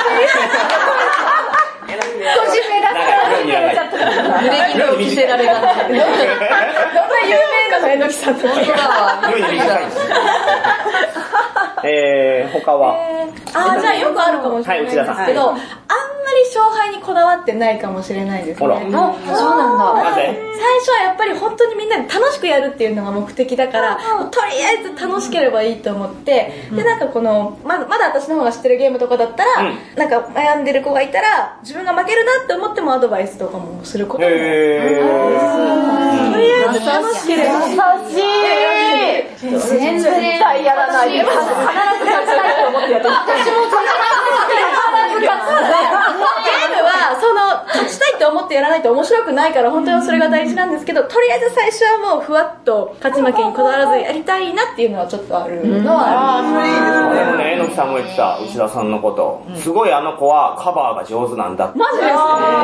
腰目だから濡れ衣を着せられたんだけど。どんな有名なの、えのきさんと。本当だわ。 えー、他は、 えー、あー、じゃあよくあるかもしれないんですけど、あんまり勝敗にこだわってないかもしれないですね。 ほら。 そうなんだ。 なぜ？ 最初はやっぱり本当にみんなで楽しくやるっていうのが目的だから、とりあえず楽しければいいと思って、で、なんかこの、まだ、まだ私の方が知ってるゲームとかだったら、なんか悩んでる子がいたら、自分が負けるなって思ってもアドバイスとかもすることもあるんです。とりあえず楽しければ。優しい。 全然。絶対やらないで。必ず勝ちたいと思ってやってる。私も必ず勝つ。 ゲームは、その、勝ちたいって思ってやらないと面白くないから、本当にそれが大事なんですけど、とりあえず最初はもうふわっと勝ち負けにこだわらずやりたいなっていうのはちょっとあるのはある。 あー、それいいですね。 でもね、えのきさんも言ってた、内田さんのこと。すごいあの子はカバーが上手なんだって。 マジです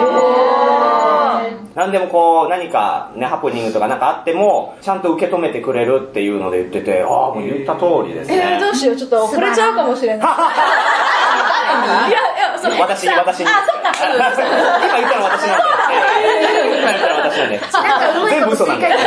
ね。 なんでもこう、何かね、ハプニングとかなんかあっても、ちゃんと受け止めてくれるっていうので言ってて、ああ、もう言った通りですね。 えー、どうしよう、ちょっと惚れちゃうかもしれない。いや、いや、そう。 私に、私に。 あ、そっか。 今言ったの私なんで。今言ったの私なんで。全部嘘なんで。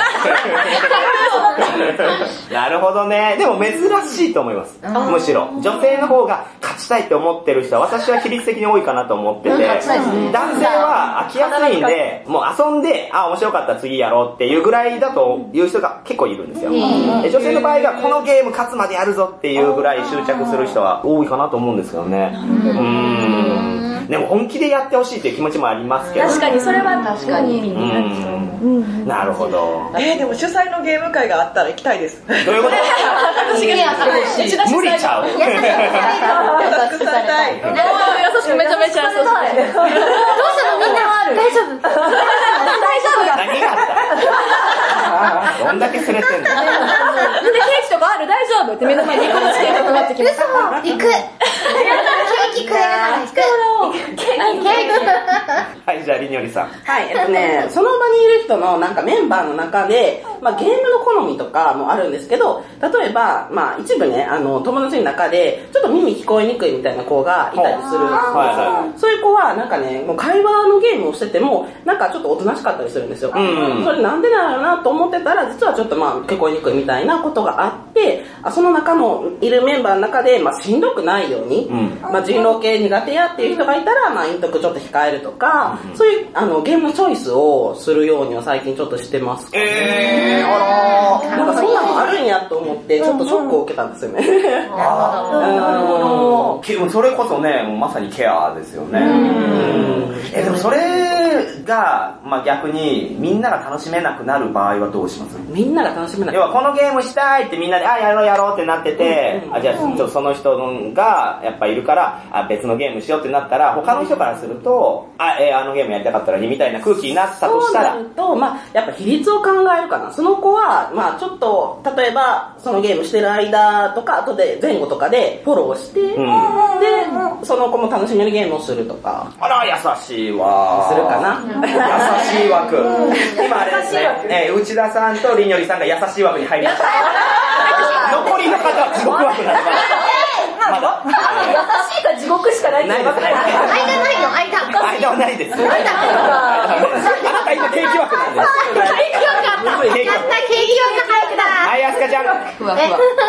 なるほどね。でも珍しいと思います。むしろ。女性の方が勝ちたいって思ってる人は私は比率的に多いかなと思ってて、男性は飽きやすいんで、もう遊んで、あ、面白かった次やろうっていうぐらいだという人が結構いるんですよ。女性の場合がこのゲーム勝つまでやるぞっていうぐらい執着する人は多いかなと思うんですけどね。うーん。でも本気でやってほしいっていう気持ちもありますけど。 確かに、それは確かに。 なるほど。 えー、でも主催のゲーム会があったら行きたいです。 どういうこと私がやってほしい。 無理ちゃう。 優しくされたい。 優しくめちゃめちゃ優しく。どうしたのみんなもある。大丈夫。大丈夫。 何があったどんだけすれてんの。 で、ケーキとかある大丈夫って目の前に行くのチケットかかってきます。 行く。ケーキくれるなら行く。ケーキ。 はい、じゃありにょりさん。 はい、えっとね、その場にいる人のなんかメンバーの中で、まあゲームの好みとかもあるんですけど、例えば、まあ一部ね、あの、友達の中で、ちょっと耳聞こえにくいみたいな子がいたりするんですよ。そういう子は、なんかね、もう会話のゲームをしてても、なんかちょっとおとなしかったりするんですよ。うんうん、それなんでなのなと思ってたら、実はちょっとまあ聞こえにくいみたいなことがあって、その中のいるメンバーの中で、まあしんどくないように、うん、まあ人狼系苦手やっていう人がいたら、まあ陰徳ちょっと控えるとか、うん、そういうあのゲームのチョイスをするようには最近ちょっとしてます。 えー、あらー。なんかそんなのあるんやと思って、ちょっとショックを受けたんですよね。 なるほど。それこそね、もうまさにケアですよね。え、でもそれが、まあ逆にみんなが楽しめなくなる場合はどうします？ みんなが楽しめなくなる。 要はこのゲームしたいってみんなで、あ、やろうやろうってなってて、うんうん、あ、じゃあちょっとその人がやっぱいるから、あ、別のゲームしようってなったら、他の人からすると、あ、えー、あのゲームやりたかったらいいみたいな空気になったとしたら。 そうなると、まあやっぱ比率を考えるかな。その子は、まあちょっと、例えば、そのゲームしてる間とか、後で前後とかでフォローして、うん、で、その子も楽しめるゲームをするとか。 あら、優しいわ。 するかな。 優しい枠。今あれですね、えー、内田さんとりにょりさんが優しい枠に入りました。残りの方は地獄枠なんです。 まだ優しいか地獄しかないってないです、ないです。 間ないの、間。 間はないです。 間ないのか。 あなた今ケーキ枠なんです。 ケーキ枠あった。やった、ケーキ枠入った。 はい、あすかちゃん。 ふわふわ。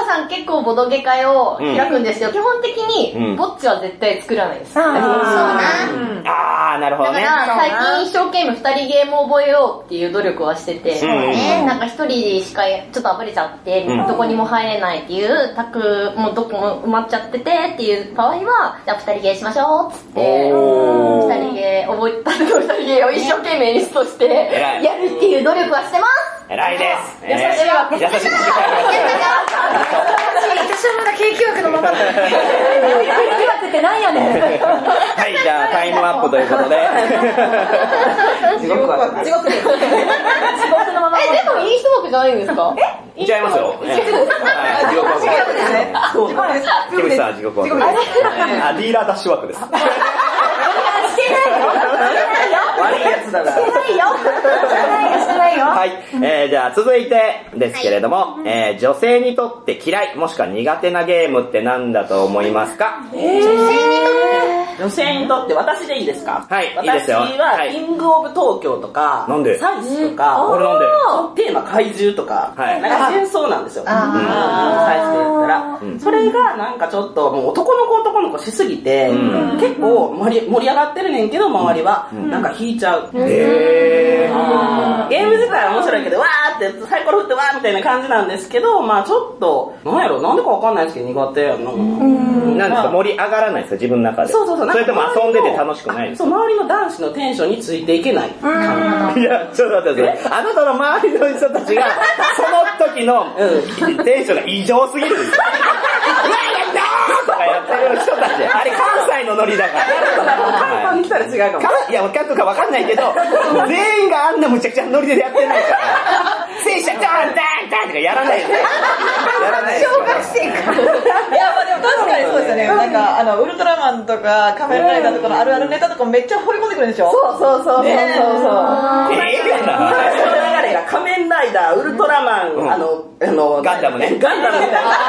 さん結構ボドゲ会を開くんですよ。基本的に、ぼっちは絶対作らないです。そうな。 あー、なるほどね。 だから、最近一生懸命二人ゲームを覚えようっていう努力はしてて、なんか一人しかちょっと暴れちゃって、どこにも入れないっていう、タクもどこも埋まっちゃっててっていう場合は、じゃあ二人ゲーしましょうっつって、二人ゲー覚えた二人ゲーを一生懸命リストして、やるっていう努力はしてます。 偉いです。 優しいわ。優しい。私はまだ景気枠のままだ。景気枠ってなんやねん。 はい、じゃあタイムアップということで。 地獄枠。地獄です。地獄のまま。 え、でもいい人枠じゃないんですか？ え？違いますよ。地獄枠。地獄ですね。そうです。キムさん地獄枠。あ、ディーラーダッシュ枠です。 してないよ。 悪いやつだな。 してないよ。してないよ。してないよ。 はい、えー、じゃあ続いてですけれども、えー、女性にとって嫌いもしくは苦手なゲームって何だと思いますか？ えー、女性にとって私でいいですか？ はい、いいですよ。 私はキングオブ東京とか、 なんでサイスとか、 これなんでテーマ怪獣とか、 はい、 なんか戦争なんですよ。サイスで言ったら、うん、それがなんかちょっともう男の子男の子しすぎて、うん、結構盛り、盛り上がってるねんけど周りは、うん、なんか引いちゃう。へー。ゲーム自体は面白いけど、わーってサイコロ振ってわーみたいな感じなんですけど、まあちょっと、なんやろ、なんでかわかんないですけど苦手やの。 なんですか、盛り上がらないですか、自分の中で。 そうそうそう。 それとも遊んでて楽しくないですか？ そう、周りの男子のテンションについていけない。 いや、ちょっと待ってください。あなたの周りの人たちが、その時のテンションが異常すぎるんですよ。とかやってる人たち、あれ関西のノリだから。 関東に来たら違うかも。 いや、関東かわかんないけど、全員があんなむちゃくちゃノリでやってないから、戦車ダーンダーンダーンとかやらないよね。やらない。 小学生か。 いや、まあでも確かにそうですよね。なんか、あの、ウルトラマンとか仮面ライダーとかのあるあるネタとかめっちゃ掘り込んでくるんでしょ？ そうそうそうそう。そうそう。 ええやな。 その流れが仮面ライダー、ウルトラマン、あの、あの、 ガンダムね。 ガンダムみたいな。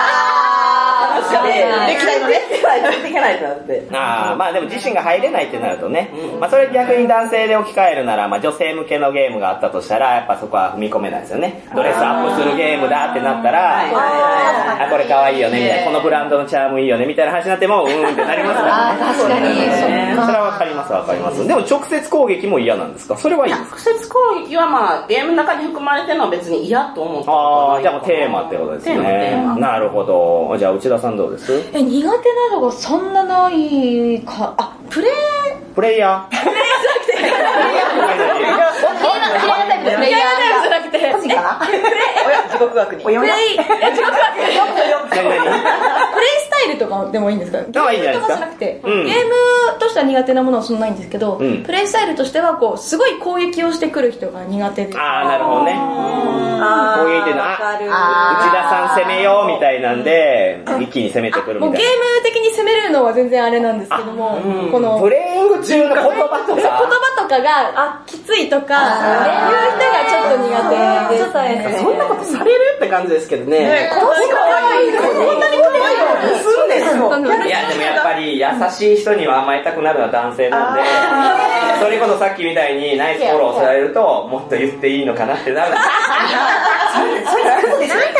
歴代のね、出ていけないってなって。 ああ、まあでも自身が入れないってなるとね、まあそれ逆に男性で置き換えるなら、まあ女性向けのゲームがあったとしたら、やっぱそこは踏み込めないですよね。ドレスアップするゲームだってなったら、あ、これ可愛いよね、みたいな、このブランドのチャームいいよね、みたいな話になっても、うーんってなりますからね。 あ、確かに。 それはわかります、わかります。でも直接攻撃も嫌なんですか？それはいいですか？ 直接攻撃はまあ、ゲームの中に含まれてるのは別に嫌と思ったああ、じゃあもうテーマってことですね。テーマ、テーマ。なるほど。じゃあ内田さんどうです？ え、苦手なのがそんなないか、あ、プレイプレイヤープレイヤーじゃなくて、プレイヤープレイヤータイプ、プレイヤータイプじゃなくて、 個人かな？ おや、地獄学に。 プレイ、え、地獄学に。プレイスタイルとかでもいいんですか？ゲームとかじゃなくて、ゲームとしては苦手なものはそんなないんですけど、プレイスタイルとしてはこう、すごい攻撃をしてくる人が苦手で。 あー、なるほどね。攻撃っていうのは、内田さん攻めようみたいなんで、一気に攻めてくるみたいな。 ゲーム的に攻めるのは全然あれなんですけども、この、 プレイング中の言葉とか、 言葉とかが、あ、きついとか、いう人がちょっと苦手です。ちょっとね。 そんなことされるって感じですけどね。 ね、かわいいかわいい。こんなに可愛いのするんですよ。 いや、でもやっぱり優しい人には甘えたくなるのは男性なんで、それこそさっきみたいにナイスフォローされると、もっと言っていいのかなってなる。 それはクズですよ。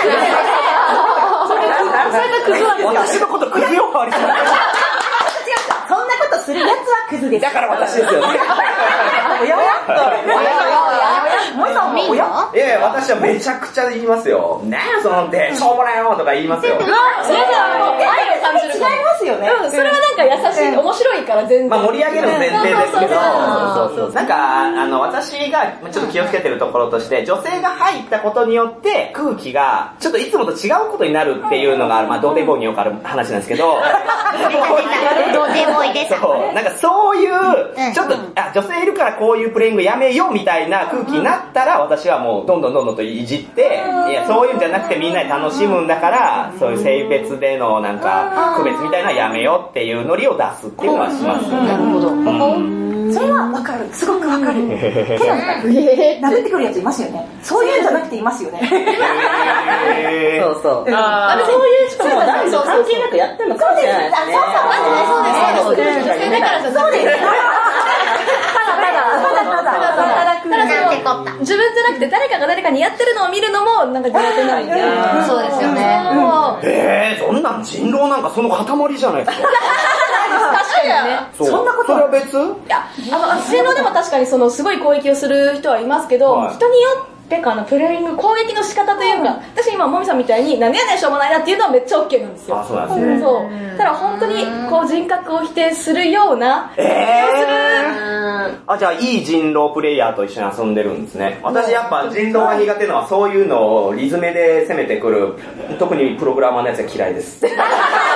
私のことクズ呼ばわりしない。 そんなことするやつはクズです。 だから私ですよね。 おやおやおやおやおやおやいやいや、私はめちゃくちゃ言いますよ。ねえ、そので、しょうもないよとか言いますよ。 それはもう、愛を感じる。 違いますよね。 それはなんか優しい、面白いから全然。 まあ盛り上げる前提ですけど、そうそうそう。なんか、あの、私がちょっと気をつけてるところとして、女性が入ったことによって空気が、ちょっといつもと違うことになるっていうのがある、まあ、童貞ボーイによくある話なんですけど、 童貞ボーイです。 そう、なんかそういう、ちょっと、あ、女性いるからこういうプレイングやめようみたいな空気になったら、私はもうどんどんどんどんといじって、いや、そういうんじゃなくてみんなで楽しむんだから、そういう性別でのなんか、区別みたいなのはやめようっていうノリを出すっていうのはしますよね。 なるほど。それはわかる。すごくわかる。けどなんか、殴ってくるやついますよね。そういうんじゃなくていますよね。 そうそう。 あれ、そういう人も男女関係なくやってんのかもしれないですね。 そうです。そうです。そうです。 女性だからじゃなくて。 そうです。 ただ、ただ、ただ、ただ、自分じゃなくて誰かが誰かにやってるのを見るのもなんか苦手なんで。 そうですよね。 えー、そんなん人狼なんかその塊じゃないですか。 確かにね。 そんなことは別？いや、あの、人狼でも確かにそのすごい攻撃をする人はいますけど、はい、人によってかな、プレイング、攻撃の仕方というか、私今もみさんみたいに、なんでやねんしょうもないなっていうのはめっちゃ OK なんですよ。 あ、そうなんですね。 そう。ただ本当にこう人格を否定するような、 えー、あ、じゃあいい人狼プレイヤーと一緒に遊んでるんですね。私やっぱ人狼が苦手なのはそういうのをリズムで攻めてくる、特にプログラマーのやつが嫌いです。具体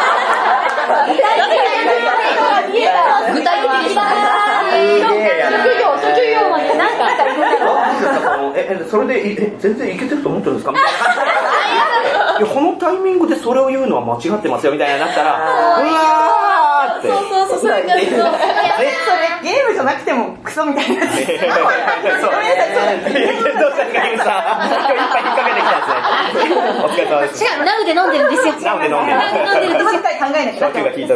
的だ職業、職業までなんかあったらえ、それでえ全然いけてると思ってるんですかみたいな感じで、いやこのタイミングでそれを言うのは間違ってますよみたいになったら、うわーって。 そうそうそう、そういう感じの。 それゲームじゃなくてもクソみたいなやつ。ごめんなさい、 どうしたんですか、ゆうさん。今日いっぱい引っ掛けてきたんですね。お疲れ様です。 違う、ナウで飲んでるんですよ。 ナウで飲んでる。 ナウで飲んでるんですよ。 考えなきゃ。 焼酎が効いてる。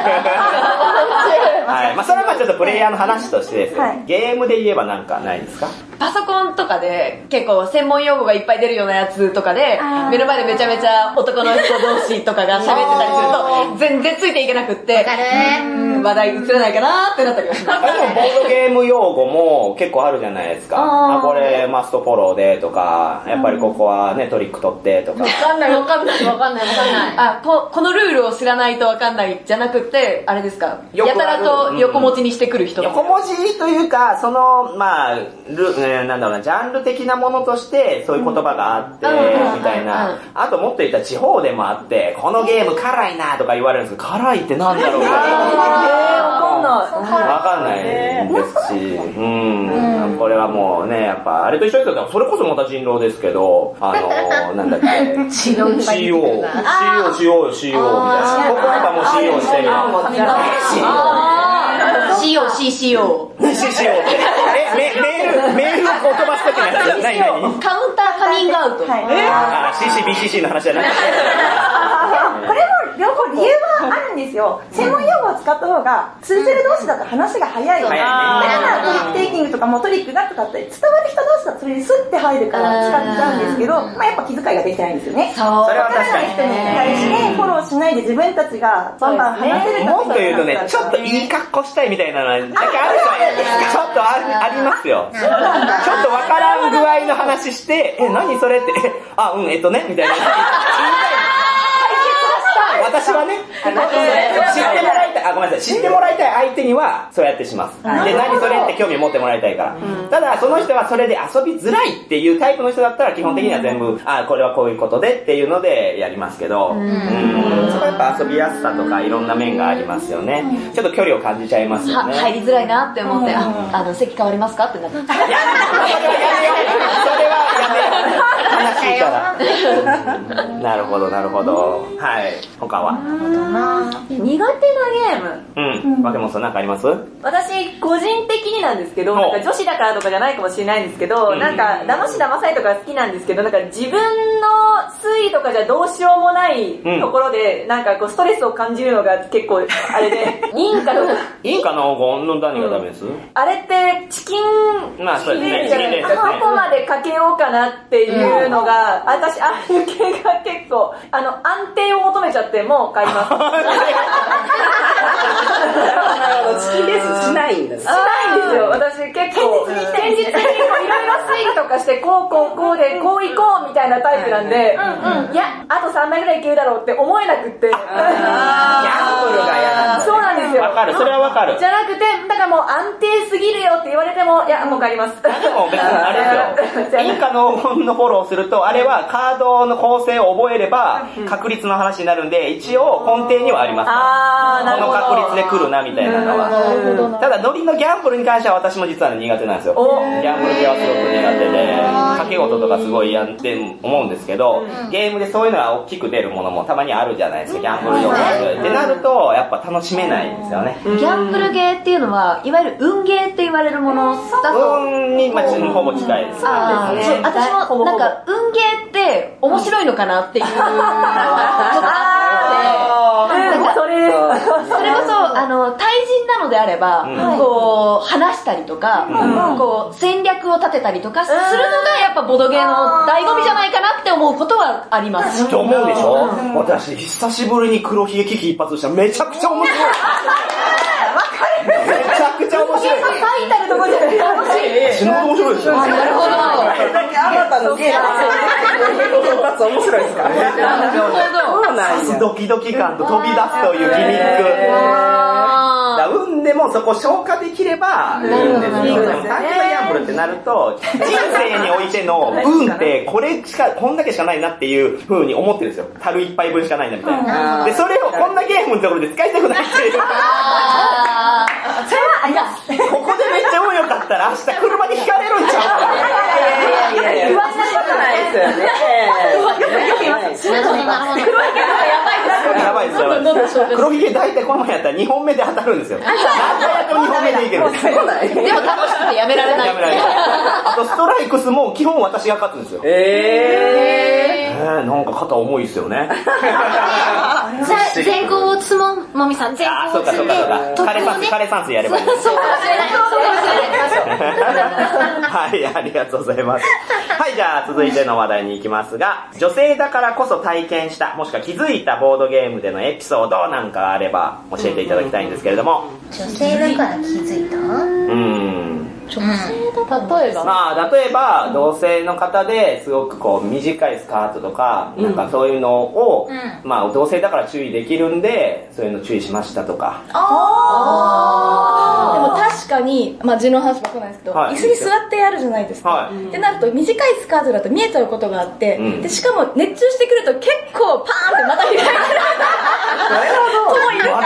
はい、まあそれはまあちょっとプレイヤーの話としてです、はい、ゲームで言えばなんかないですか？ パソコンとかで結構専門用語がいっぱい出るようなやつとかで、目の前でめちゃめちゃ男の人同士とかが喋ってたりすると、全然ついていけなくって、話題移れないかなーってなったりはします。 でもボードゲーム用語も結構あるじゃないですか。あ、これマストフォローでとか、やっぱりここはねトリック取ってとか。 わかんないわかんないわかんないわかんない。あ、こ、このルールを知らないとわかんないじゃなくて、あれですか、やたらと横文字にしてくる人、 うん、横文字というか、その、まあ、ル、えー、なんだろうな、ジャンル的なものとしてそういう言葉があって、うん、みたいな、うん。あともっと言ったら地方でもあって、このゲーム辛いなとか言われるんですけど、辛いってなんだろうか。わかんないですし、うん、これはもうね、やっぱ、あれと一緒ですけど、それこそまた人狼ですけど、あの、なんだっけ、シーオー、シーオー、シーオー、シーオーみたいな。ここなんかもう シーオー してる。 シーオー、シーシーオー。 シーシーオー って。え、メール、メールをこう飛ばすときのやつ。何何カウンターカミングアウト。 あ、シーシー、ビーシーシー の話じゃなくて。 これも両方理由はあるんですよ。専門用語を使った方が通じる同士だと話が早いよね。だからトリックテイキングとかもトリックがとかって伝わる人同士だとそれにスッて入るから使っちゃうんですけど、まあやっぱ気遣いができてないんですよね。 そう。それは確かに。 人に対してフォローしないで自分たちがバンバン話せるかもっと言うとね、ちょっといい格好したいみたいなのは、だけあるじゃないですか。ちょっとありますよ。ちょっとわからん具合の話して、え、何それって、あ、うん、えっとね、みたいな。私はね、知ってもらいたい、あ、ごめんなさい、知ってもらいたい相手には、そうやってします。で、何それって興味を持ってもらいたいから。ただ、その人はそれで遊びづらいっていうタイプの人だったら、基本的には全部、あ、これはこういうことでっていうのでやりますけど、うん、そこはやっぱ遊びやすさとかいろんな面がありますよね。ちょっと距離を感じちゃいますよね。 入りづらいなって思って、あ、あの、席変わりますかってなって。やめそれはやめ悲しいから。なるほど、なるほど。はい。他は苦手なゲーム。 うん。わけもさんなんかあります？ 私、個人的になんですけど、なんか女子だからとかじゃないかもしれないんですけど、なんか、騙し騙されとか好きなんですけど、なんか自分の推理とかじゃどうしようもないところで、なんかこうストレスを感じるのが結構、あれで、インカとか。 インカの黄金の何がダメです？ あれってチキンまあそうですね。 じゃないですか。どこまでかけようかなっていうのが、私、ああいう系が結構、あの、安定を求めちゃってもう買います。 なるほど、チキンレースしないんです。 しないんですよ。私結構、現実にいろいろ推理とかして、こうこうこうで、こう行こうみたいなタイプなんで、いや、あとさんまいぐらいいけるだろうって思えなくって。ギャンブルが嫌なんだ。 そうなんですよ。 わかる、それはわかる。 じゃなくて、だからもう安定すぎるよって言われても、いや、もう買います。 でも別にあれですよ。インカの黄金のフォローをすると、あれはカードの構成を覚えれば、確率の話になるんで、一応根底にはあります。 あー、なるほど。 この確率で来るなみたいなのは。ただ、ノリのギャンブルに関しては私も実は苦手なんですよ。ギャンブル系はすごく苦手で、掛け事とかすごいやって思うんですけど、ゲームでそういうのが大きく出るものもたまにあるじゃないですか、ギャンブルとか。ってなると、やっぱ楽しめないんですよね。 ギャンブルゲーっていうのは、いわゆる運ゲーって言われるものだと。 運に、まあ、ほぼ近いです。 あー、そう、私もなんか、運ゲーって面白いのかなっていうのは、ちょっとあって、 それ、 それこそ、 あの、対人なのであれば、こう、話したりとか、こう、戦略を立てたりとかするのが、やっぱボドゲーの醍醐味じゃないかなって思うことはあります。 と思うでしょ？私、久しぶりに黒ひげ危機一発したらめちゃくちゃ面白い。めちゃくちゃ面白い。 書いてるとこじゃない楽しい。 死ぬほど面白いですよ。 なるほど。 あなたのゲーム一発面白いですからね。なるほど。 刺すドキドキ感と飛び出すというギミック。運でもそこ消化できればいいんですけど、でも単純なギャンブルってなると、人生においての運ってこれしか、こんだけしかないなっていう風に思ってるんですよ。樽一杯分しかないんだみたいな。で、それをこんなゲームのところで使いたくないっていう。それはあります。 ここでめっちゃ運良かったら明日車に引かれるんちゃうか。 いやいやいやいや、言わないことないですよね。よくよく言います。 なるほど、なるほど。黒ひげやばいです、やばいです。黒ひげ大体この前やったらにほんめで当たるんですよ。何回やってもにほんめでいけるんですよ。 でも楽しくてやめられない。 やめられない。あとストライクスも基本私が勝つんですよ。 えー。なんか肩重いですよね。 じゃあ、全校をつもん、もみさん、全校を積んで、 枯算数、枯算数やればいいです。 そうかもしれない。そうかもしれない。 はい、ありがとうございます。はい、じゃあ続いての話題に行きますが、女性だからこそ体験した、もしくは気づいたボードゲームでのエピソードなんかあれば教えていただきたいんですけれども。 女性だから気づいた？うーん。 女性だ、例えばまあ、例えば、同性の方ですごくこう、短いスカートとか、なんかそういうのを、まあ、同性だから注意できるんで、そういうの注意しましたとか。 あー。でも確かに、まあ、字の話ばっかなんですけど、椅子に座ってやるじゃないですか。ってなると、短いスカートだと見えちゃうことがあって、で、しかも熱中してくると結構パーンってまた開いてる子もいるから。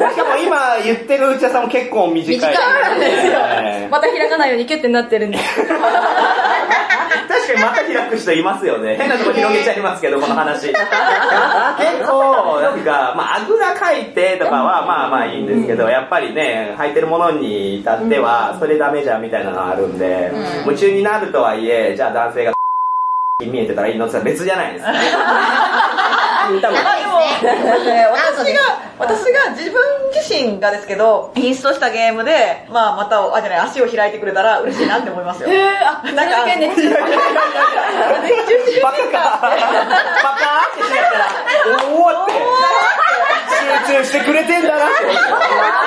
しかも今言ってる内田さんも結構短い。 短いんですよ。 また開かないようにキュッてなってるんで。 確かにまた開く人いますよね。変なとこ広げちゃいますけど、この話。結構、なんか、まあ、あぐらかいてとかはまあまあいいんですけど、やっぱりね、履いてるものに至っては、それダメじゃんみたいなのがあるんで、夢中になるとはいえ、じゃあ男性が見えてたらいいのって言ったら別じゃないですか。 私が、私が自分自身がですけど、インストしたゲームで、まあまた、あ、じゃない、足を開いてくれたら嬉しいなって思いますよ。 へぇー、あ、なんか、熱中してる。 バカか。バカってしなったら、おーって。集中してくれてんだなって。 すごいと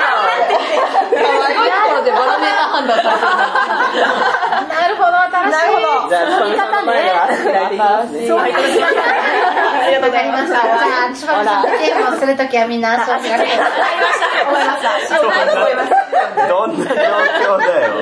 ころでバロメーター判断されてる。 なるほど、新しい。 なるほど。じゃあ、その方の前では足開いていきますね。そう、 ありがとうございました。じゃあ、しばらくゲームをするときはみんな足を開いて。わかりました。思いました。 そうなんだ。どんな状況だよ。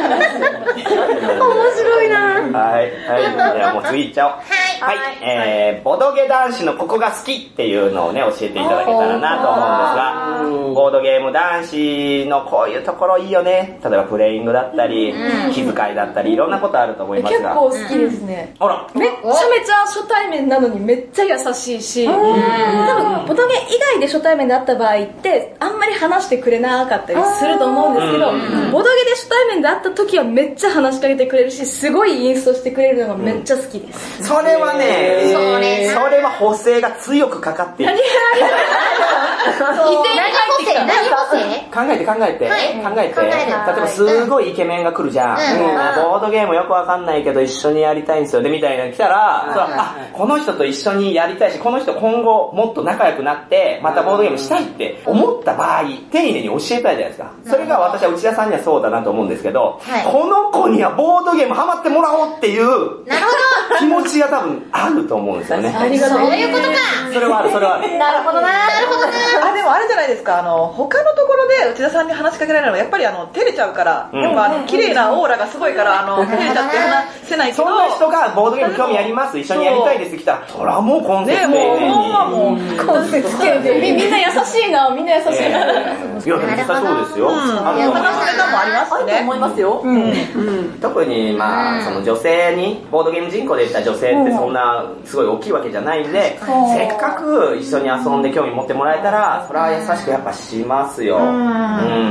面白いな。 はい、はい。じゃあもう次行っちゃおう。はい。はい、えー、ボドゲ男子のここが好きっていうのをね、教えていただけたらなと思うんですが、ボードゲーム男子のこういうところいいよね。例えばプレイングだったり、気遣いだったり、いろんなことあると思いますが。 結構好きですね。 あら。 めっちゃめちゃ初対面なのにめっちゃ優しいし、多分ボドゲ以外で初対面で会った場合ってあんまり話してくれなかったりすると思うんですけど、ボドゲで初対面で会った時はめっちゃ話しかけてくれるし、すごいインストしてくれるのがめっちゃ好きです。 うん、それはね、それ、それは補正が強くかかっている。 何補正？何補正？ 考えて考えて、はい、考えて、例えばすごいイケメンが来るじゃん。うんうん、ボードゲームよくわかんないけど一緒にやりたいんですよねみたいなの来たら、うん、あ、この人と一緒にやりたいし、この人今後もっと仲良くなってまたボードゲームしたいって思った場合、丁寧に教えたいじゃないですか。それが私は内田さんにはそうだなと思うんですけど、はい、この子にはボードゲームハマってもらおうっていう気持ちが多分あると思うんですよね。 そういうことか。 それはある、それはある。 なるほどな、なるほどな。 あ、でもあれじゃないですか、あの、他のところで内田さんに話しかけられるのはやっぱりあの、照れちゃうから、うん、やっぱあの、綺麗なオーラがすごいから、あの、照れちゃって話せないけど。 そんな人がボードゲーム興味あります、一緒にやりたいですって来たら、そらもうコンセプト丁寧に。 もう、コンセプト丁寧に。みんな優しいな、みんな優しいな。いや、 でも実際そうですよ。 あの、話し方もありますね。 思いますよ。 特に、まあ、その女性に、ボードゲーム人口で言った女性ってそんな、すごい大きいわけじゃないんで、せっかく一緒に遊んで興味持ってもらえたら、それは優しくやっぱしますよ。うん。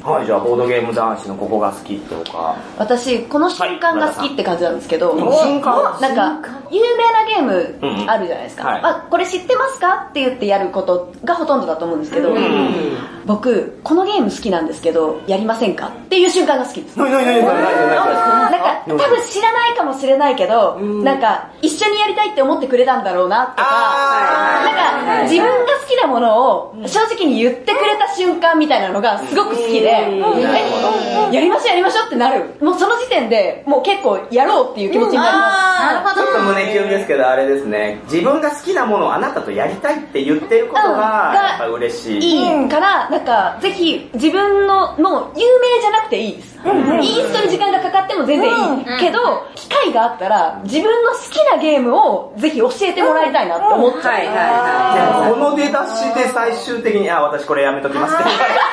はい、じゃあボードゲーム男子のここが好きとか。 私、この瞬間が好きって感じなんですけど、 瞬間なんか、有名なゲームあるじゃないですか。 うんはい、 あ、これ知ってますかって言ってやることがほとんどだと思うんですけど、うん、僕、このゲーム好きなんですけど、やりませんかっていう瞬間が好きです。 なになになになになんか、多分知らないかもしれないけど、なんか、一緒にやりたいって思ってくれたんだろうなとか、なんか、自分が好きなものを正直に言ってくれた瞬間みたいなのがすごく好きで、え、やりましょうやりましょうってなる。もうその時点でもう結構やろうっていう気持ちになります。 なるほど。ちょっと胸キュンですけどあれですね、自分が好きなものをあなたとやりたいって言ってることがやっぱ嬉しい。 いいから、なんかぜひ自分の、もう有名じゃなくていいです。インストに時間がかかっても全然いい。けど、機会があったら自分の好きなゲームをぜひ教えてもらいたいなって思っちゃう。はいはいはい。この出だしで最終的に、あ、私これやめときますって。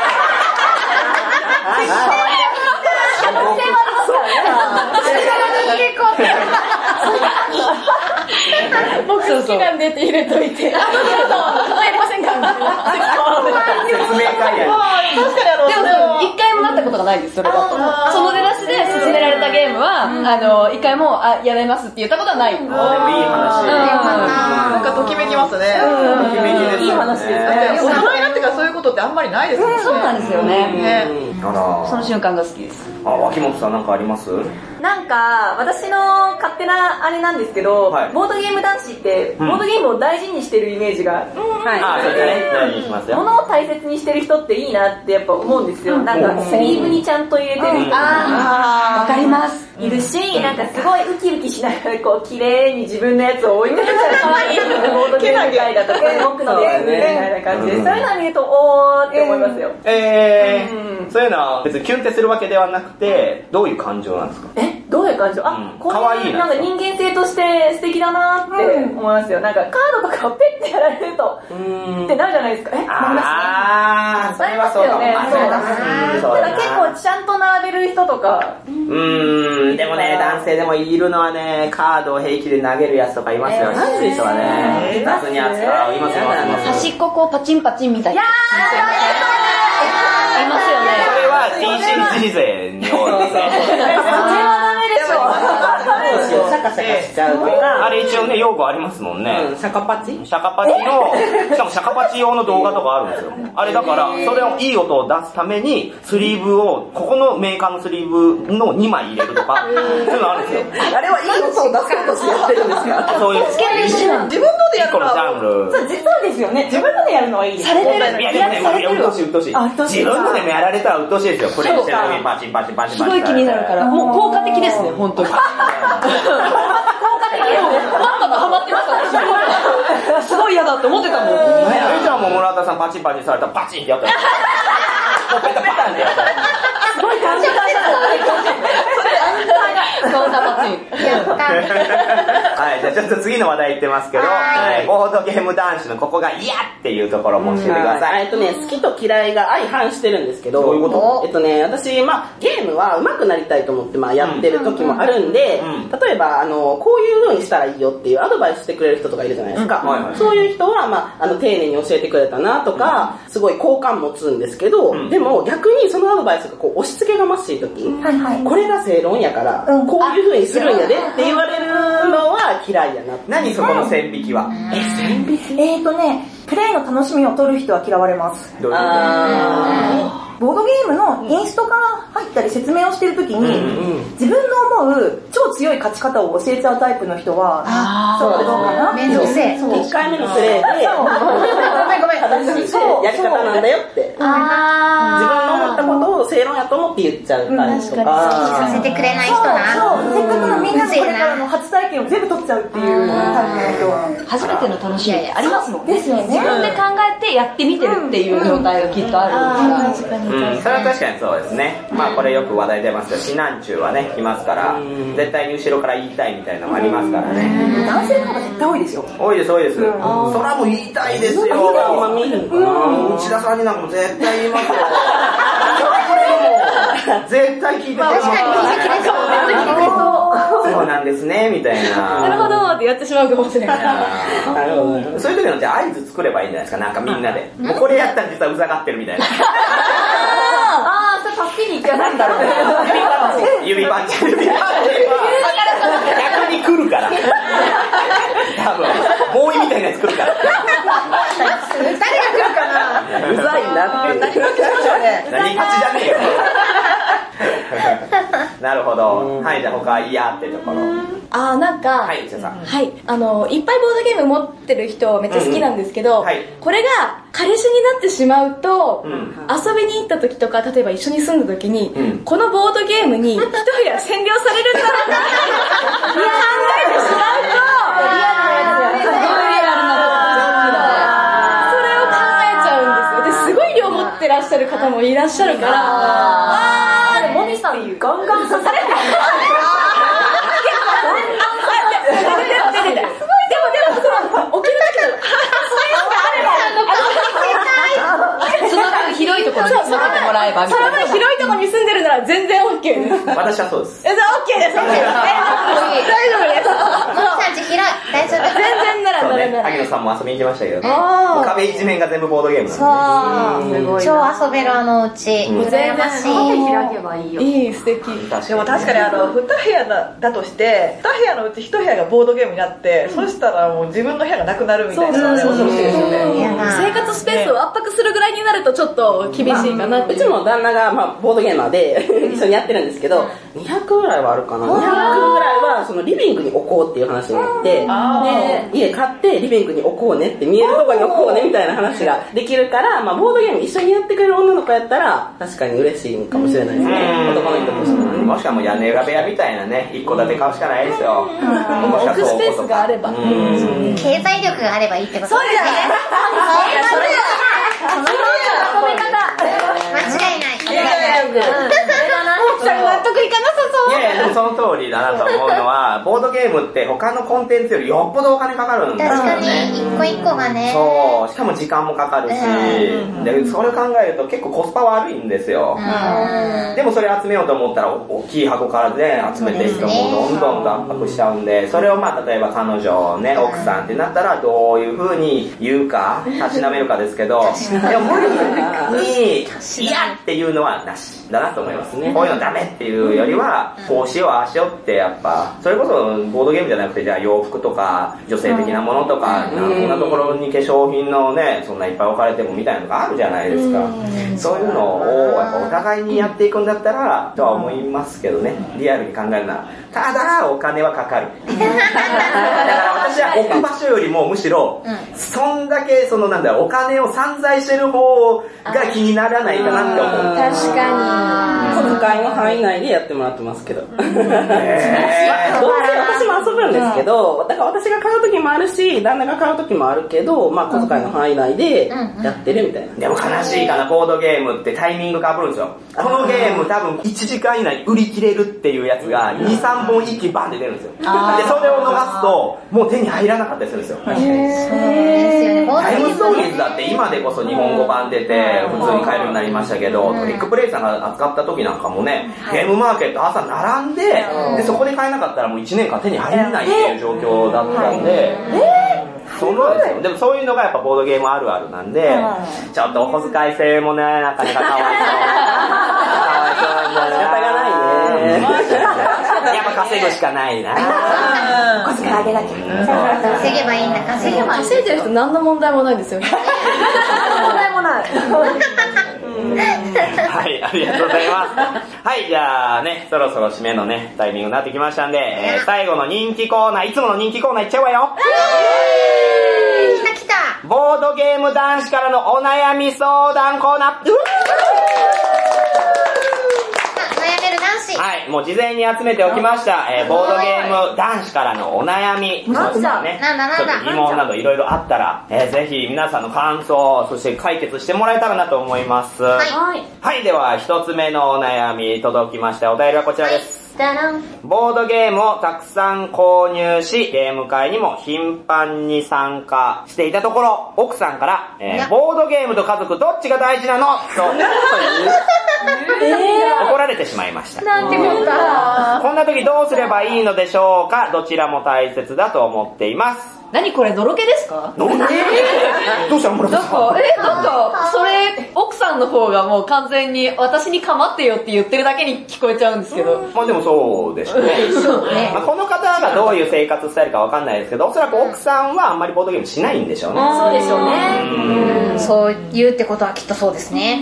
可能性はありますからね。 僕好きなんでって入れといて、あ、どうぞどうぞ、やりませんかみたいな。 説明会や。 確かにあの、 でも、一回もなったことがないです、それだと。その出だしで進められたゲームは、あの、一回も、あ、やめますって言ったことはない。でもいい話。 なんかときめきますね。 ときめきです。 いい話です。 大人になってからそういうことってあんまりないですもんね。 そうなんですよね。 あら。 その瞬間が好きです。 あ、脇本さんなんかあります？ なんか、私の勝手なあれなんですけど、はい、ボードゲーム男子って、ボードゲームを大事にしてるイメージが、 うん、はい。あ、そうですね。大事にしますよ。 物を大切にしてる人っていいなってやっぱ思うんですよ。うん、なんか、スリーブにちゃんと入れてる人とか、 わかります。 いるし、なんかすごいウキウキしながらこう、綺麗に自分のやつを置いてるから可愛いボードゲーム会だとか、僕のですみたいな感じで、そういうのを見ると、おーって思いますよ。 えー、そういうのは別にキュンってするわけではなくて、どういう感情なんですか？ えどういう感情？あ、こういうなんか人間性として素敵だなって思いますよ。なんかカードとかをペッてやられると、ってなるじゃないですか。え、なりますね。 あー、それはそうかも。 そうだ。結構ちゃんと並べる人とか。 うーん、でもね、男性でもいるのはね、カードを平気で投げるやつとかいますよ。男性人はね、雑に扱う、いますよ。 端っここうパチンパチンみたいな。いますよね。 それは ティーシージー 勢に多いですね。 シャカシャカしちゃうとか。 あれ一応ね、用語ありますもんね。 シャカパチシャカパチの、しかもシャカパチ用の動画とかあるんですよ。あれだから、それをいい音を出すために、スリーブを、ここのメーカーのスリーブのにまい入れるとか、そういうのあるんですよ。 あれはいい音を出すことしてやってるんですか？ そういう。 自分のでやるのは、そう実はですよね。自分のでやるのはいいです。 されてる。 いやでもね、まあ、うっとしいうっとしい。自分のでもやられたらうっとしいですよ。これしてるのにパチンパチンパチンパチン。 すごい気になるから、もう効果的ですね、本当に。効果的でも、まんまとハマってました。すごい嫌だって思ってたもん。 え、じゃあもう村田さんパチンパチンされたらパチンってやったら。もうペタペタってやったら。 すごい感じがした。そんなパチン。 はい、じゃあちょっと次の話題言ってますけど、ボードゲーム男子のここが嫌っていうところも教えてください。 えっとね、好きと嫌いが相反してるんですけど、 どういうこと？ えっとね、私、まあゲームは上手くなりたいと思ってまあやってる時もあるんで、例えば、あの、こういう風にしたらいいよっていうアドバイスしてくれる人とかいるじゃないですか。そういう人は、まあ、あの、丁寧に教えてくれたなとか、すごい好感持つんですけど、でも逆にそのアドバイスがこう押し付けがましい時、これが正論やから、こういう風にするんやでって言われるのは嫌いやな。 何そこの線引きは？ え、線引き？えーとね、プレイの楽しみを取る人は嫌われます。 どういうこと？ ボードゲームのインストから入ったり説明をしてるときに、自分の思う超強い勝ち方を教えちゃうタイプの人は、そうどうかな？ めんどくせえ。 いっかいめのプレイで、 ごめんごめん。 正しいやり方なんだよって。自分の思ったことを正論やと思って言っちゃうタイプとか。 させてくれない人な。 そう、せっかくのみんなのこれからの初体験を全部取っちゃうっていうタイプの人。 初めての楽しみありますもんね。 ですよね。 自分で考えてやってみてるっていう状態がきっとあるから。 うん、それは確かにそうですね。まあこれよく話題出ますけど、指南中はね、来ますから、絶対に後ろから言いたいみたいなのもありますからね。 男性の方が絶対多いですよ。 多いです、多いです。そらも言いたいですよ。 今見るかな。 内田さんになんかも絶対言いますよ。絶対聞いてくれます。 確かに聞いてくれそう。 そうなんですね、みたいな。 なるほどってやってしまうかもしれない。 なるほど。そういう時のじゃあ合図作ればいいんじゃないですか、なんかみんなで。もうこれやったら実はうざがってるみたいな。 ああ、そ助けに行かないんだろうね。 指パンチ。指パンチ。指パンチは逆に来るから。多分、ボーイみたいなやつ来るから。 誰が来るかな。 うざいなって。 何パチしましょうね。 何パチじゃねえよ。なるほど。はい、じゃあ他、いやってところ。 あー、なんか、 はい、じゃあさん。 はい、あの、いっぱいボードゲーム持ってる人めっちゃ好きなんですけど、 うんはい、 これが彼氏になってしまうと、 うん、 遊びに行った時とか、例えば一緒に住んだ時に、 うん、 このボードゲームに一部屋占領されるんだろうなって考えてしまうと、リアルなやつだよね。すごいリアルなそれを考えちゃうんですよ。で、すごい量持ってらっしゃる方もいらっしゃるから、 あー、もみさんガンガン刺されてる。 でもでもその起きるだけのその分広いところに住んでてもらえばみたいな。その分広いところに住んでるなら全然 OK です。 私はそうです。 え、じゃあ OK です。大丈夫です。 さんち広い。大丈夫。 全然ならならなら。 萩野さんも遊びに行きましたけどね。もう壁一面が全部ボードゲームなんで。 そう。超遊べるあのうち。 全然カフェ開けばいいよ。 いい、素敵。 でも確かにあの、二部屋だだとして、二部屋のうち一部屋がボードゲームになって、そしたらもう自分の部屋がなくなるみたいなのね、恐ろしいですよね。 生活スペースを圧迫するぐらいになるとちょっと厳しいかなって。 うちも旦那が、まあ、ボードゲーマーで一緒にやってるんですけど、にひゃくぐらいはあるかな。にひゃくぐらいはそのリビングに置こうっていう話になって、で、家買ってリビングに置こうねって見えるところに置こうねみたいな話ができるから、まあ、ボードゲーム一緒にやってくれる女の子やったら確かに嬉しいかもしれないですね。男の人としてもね。 もしくはもう屋根裏部屋みたいなね、一戸建て買うしかないですよ。 置くスペースがあれば。 経済力があればいいってことですね。 そうですね。そのまとめ方。 間違いない。 いやいやいや。 それ納得いかなさそう。 いやいや、でもその通りだなと思うのは、ボードゲームって他のコンテンツよりよっぽどお金かかるんですよね。 確かに、一個一個がね。 そう、しかも時間もかかるし、でそれを考えると結構コスパ悪いんですよ。でもそれ集めようと思ったら大きい箱からね、集めていくともうどんどんと圧迫しちゃうんで、それをまあ例えば彼女ね、奥さんってなったらどういう風に言うか、たしなめるかですけど、でも無理に嫌っていうのはなしだなと思いますね。こういうのダメっていうよりは、こうしようああしようってやっぱ、それこそボードゲームじゃなくて、じゃあ洋服とか女性的なものとか、そんなところに化粧品のね、そんないっぱい置かれてもみたいなのがあるじゃないですか。そういうのをやっぱお互いにやっていくんだったらとは思いますけどね、リアルに考えるなら。ただお金はかかる。だから私は置く場所よりもむしろ、そんだけそのなんだろう、お金を散財してる方が気にならないかなって思う。 確かに。小遣いの範囲内でやってもらってますけど。どうせ私も遊ぶんですけど、だから私が買う時もあるし、旦那が買う時もあるけど、まあ小遣いの範囲内でやってるみたいな。 でも悲しいかな、ボードゲームってタイミングかぶるんですよ。このゲーム多分いちじかん以内に売り切れるっていうやつがに、さんぼん一気にバンって出るんですよ。で、それを逃すと、もう手に入らなかったりするんですよ。タイムストーリーズだって今でこそ日本語版出て普通に買えるようになりましたけど、トリックプレイさんが扱った時なんかもね、ゲームマーケット朝並んで、でそこで買えなかったらもういちねんかん手に入らないっていう状況だったんで、そうなんですよ。でもそういうのがやっぱボードゲームあるあるなんで、ちょっとお小遣い制もね、なかなかかわいそう。かわいそうなんだ。仕方がないね。やっぱ稼ぐしかないな。 お小遣いあげなきゃ。 稼げばいいんだ、稼げば。 稼いでる人何の問題もないんですよね。 何の問題もない。 はい、ありがとうございます。はい、じゃあね、そろそろ締めのね、タイミングになってきましたんで、えー、最後の人気コーナー、いつもの人気コーナーいっちゃうわよ。 来た来た。 ボードゲーム男子からのお悩み相談コーナー。 悩める男子。 はい、もう事前に集めておきました、えー、ボードゲーム男子からのお悩み、 なんだね、 なんだなんだちょっと疑問などいろいろあったら、えー、ぜひ皆さんの感想、そして解決してもらえたらなと思います。はい。はい、では一つ目のお悩み届きました。お便りはこちらです。 はい、 ボードゲームをたくさん購入し、ゲーム会にも頻繁に参加していたところ、奥さんから、えー、ボードゲームと家族どっちが大事なのと怒られてしまいました。 なんてことか。 こんな時どうすればいいのでしょうか。どちらも大切だと思っています。 何これ、のろけですか？ どうしたの村田さん。 え、なんか、それ、奥さんの方がもう完全に、私に構ってよって言ってるだけに聞こえちゃうんですけど。 まあでもそうでしょうね。そうね。まあこの方がどういう生活スタイルかわかんないですけど、おそらく奥さんはあんまりボードゲームしないんでしょうね。 そうでしょうね。 うん、そう言うってことはきっとそうですね。 うん。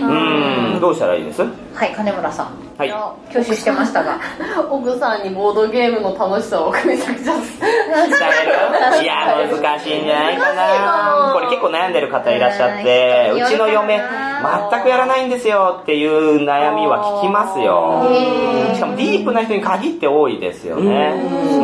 どうしたらいいです？ はい、金村さん。 はい。 挙手してましたが。 奥さんにボードゲームの楽しさをめちゃくちゃ伝える。いや、難しいんじゃないかな。これ結構悩んでる方いらっしゃって、うちの嫁、全くやらないんですよっていう悩みは聞きますよ。しかもディープな人に限って多いですよね。うん。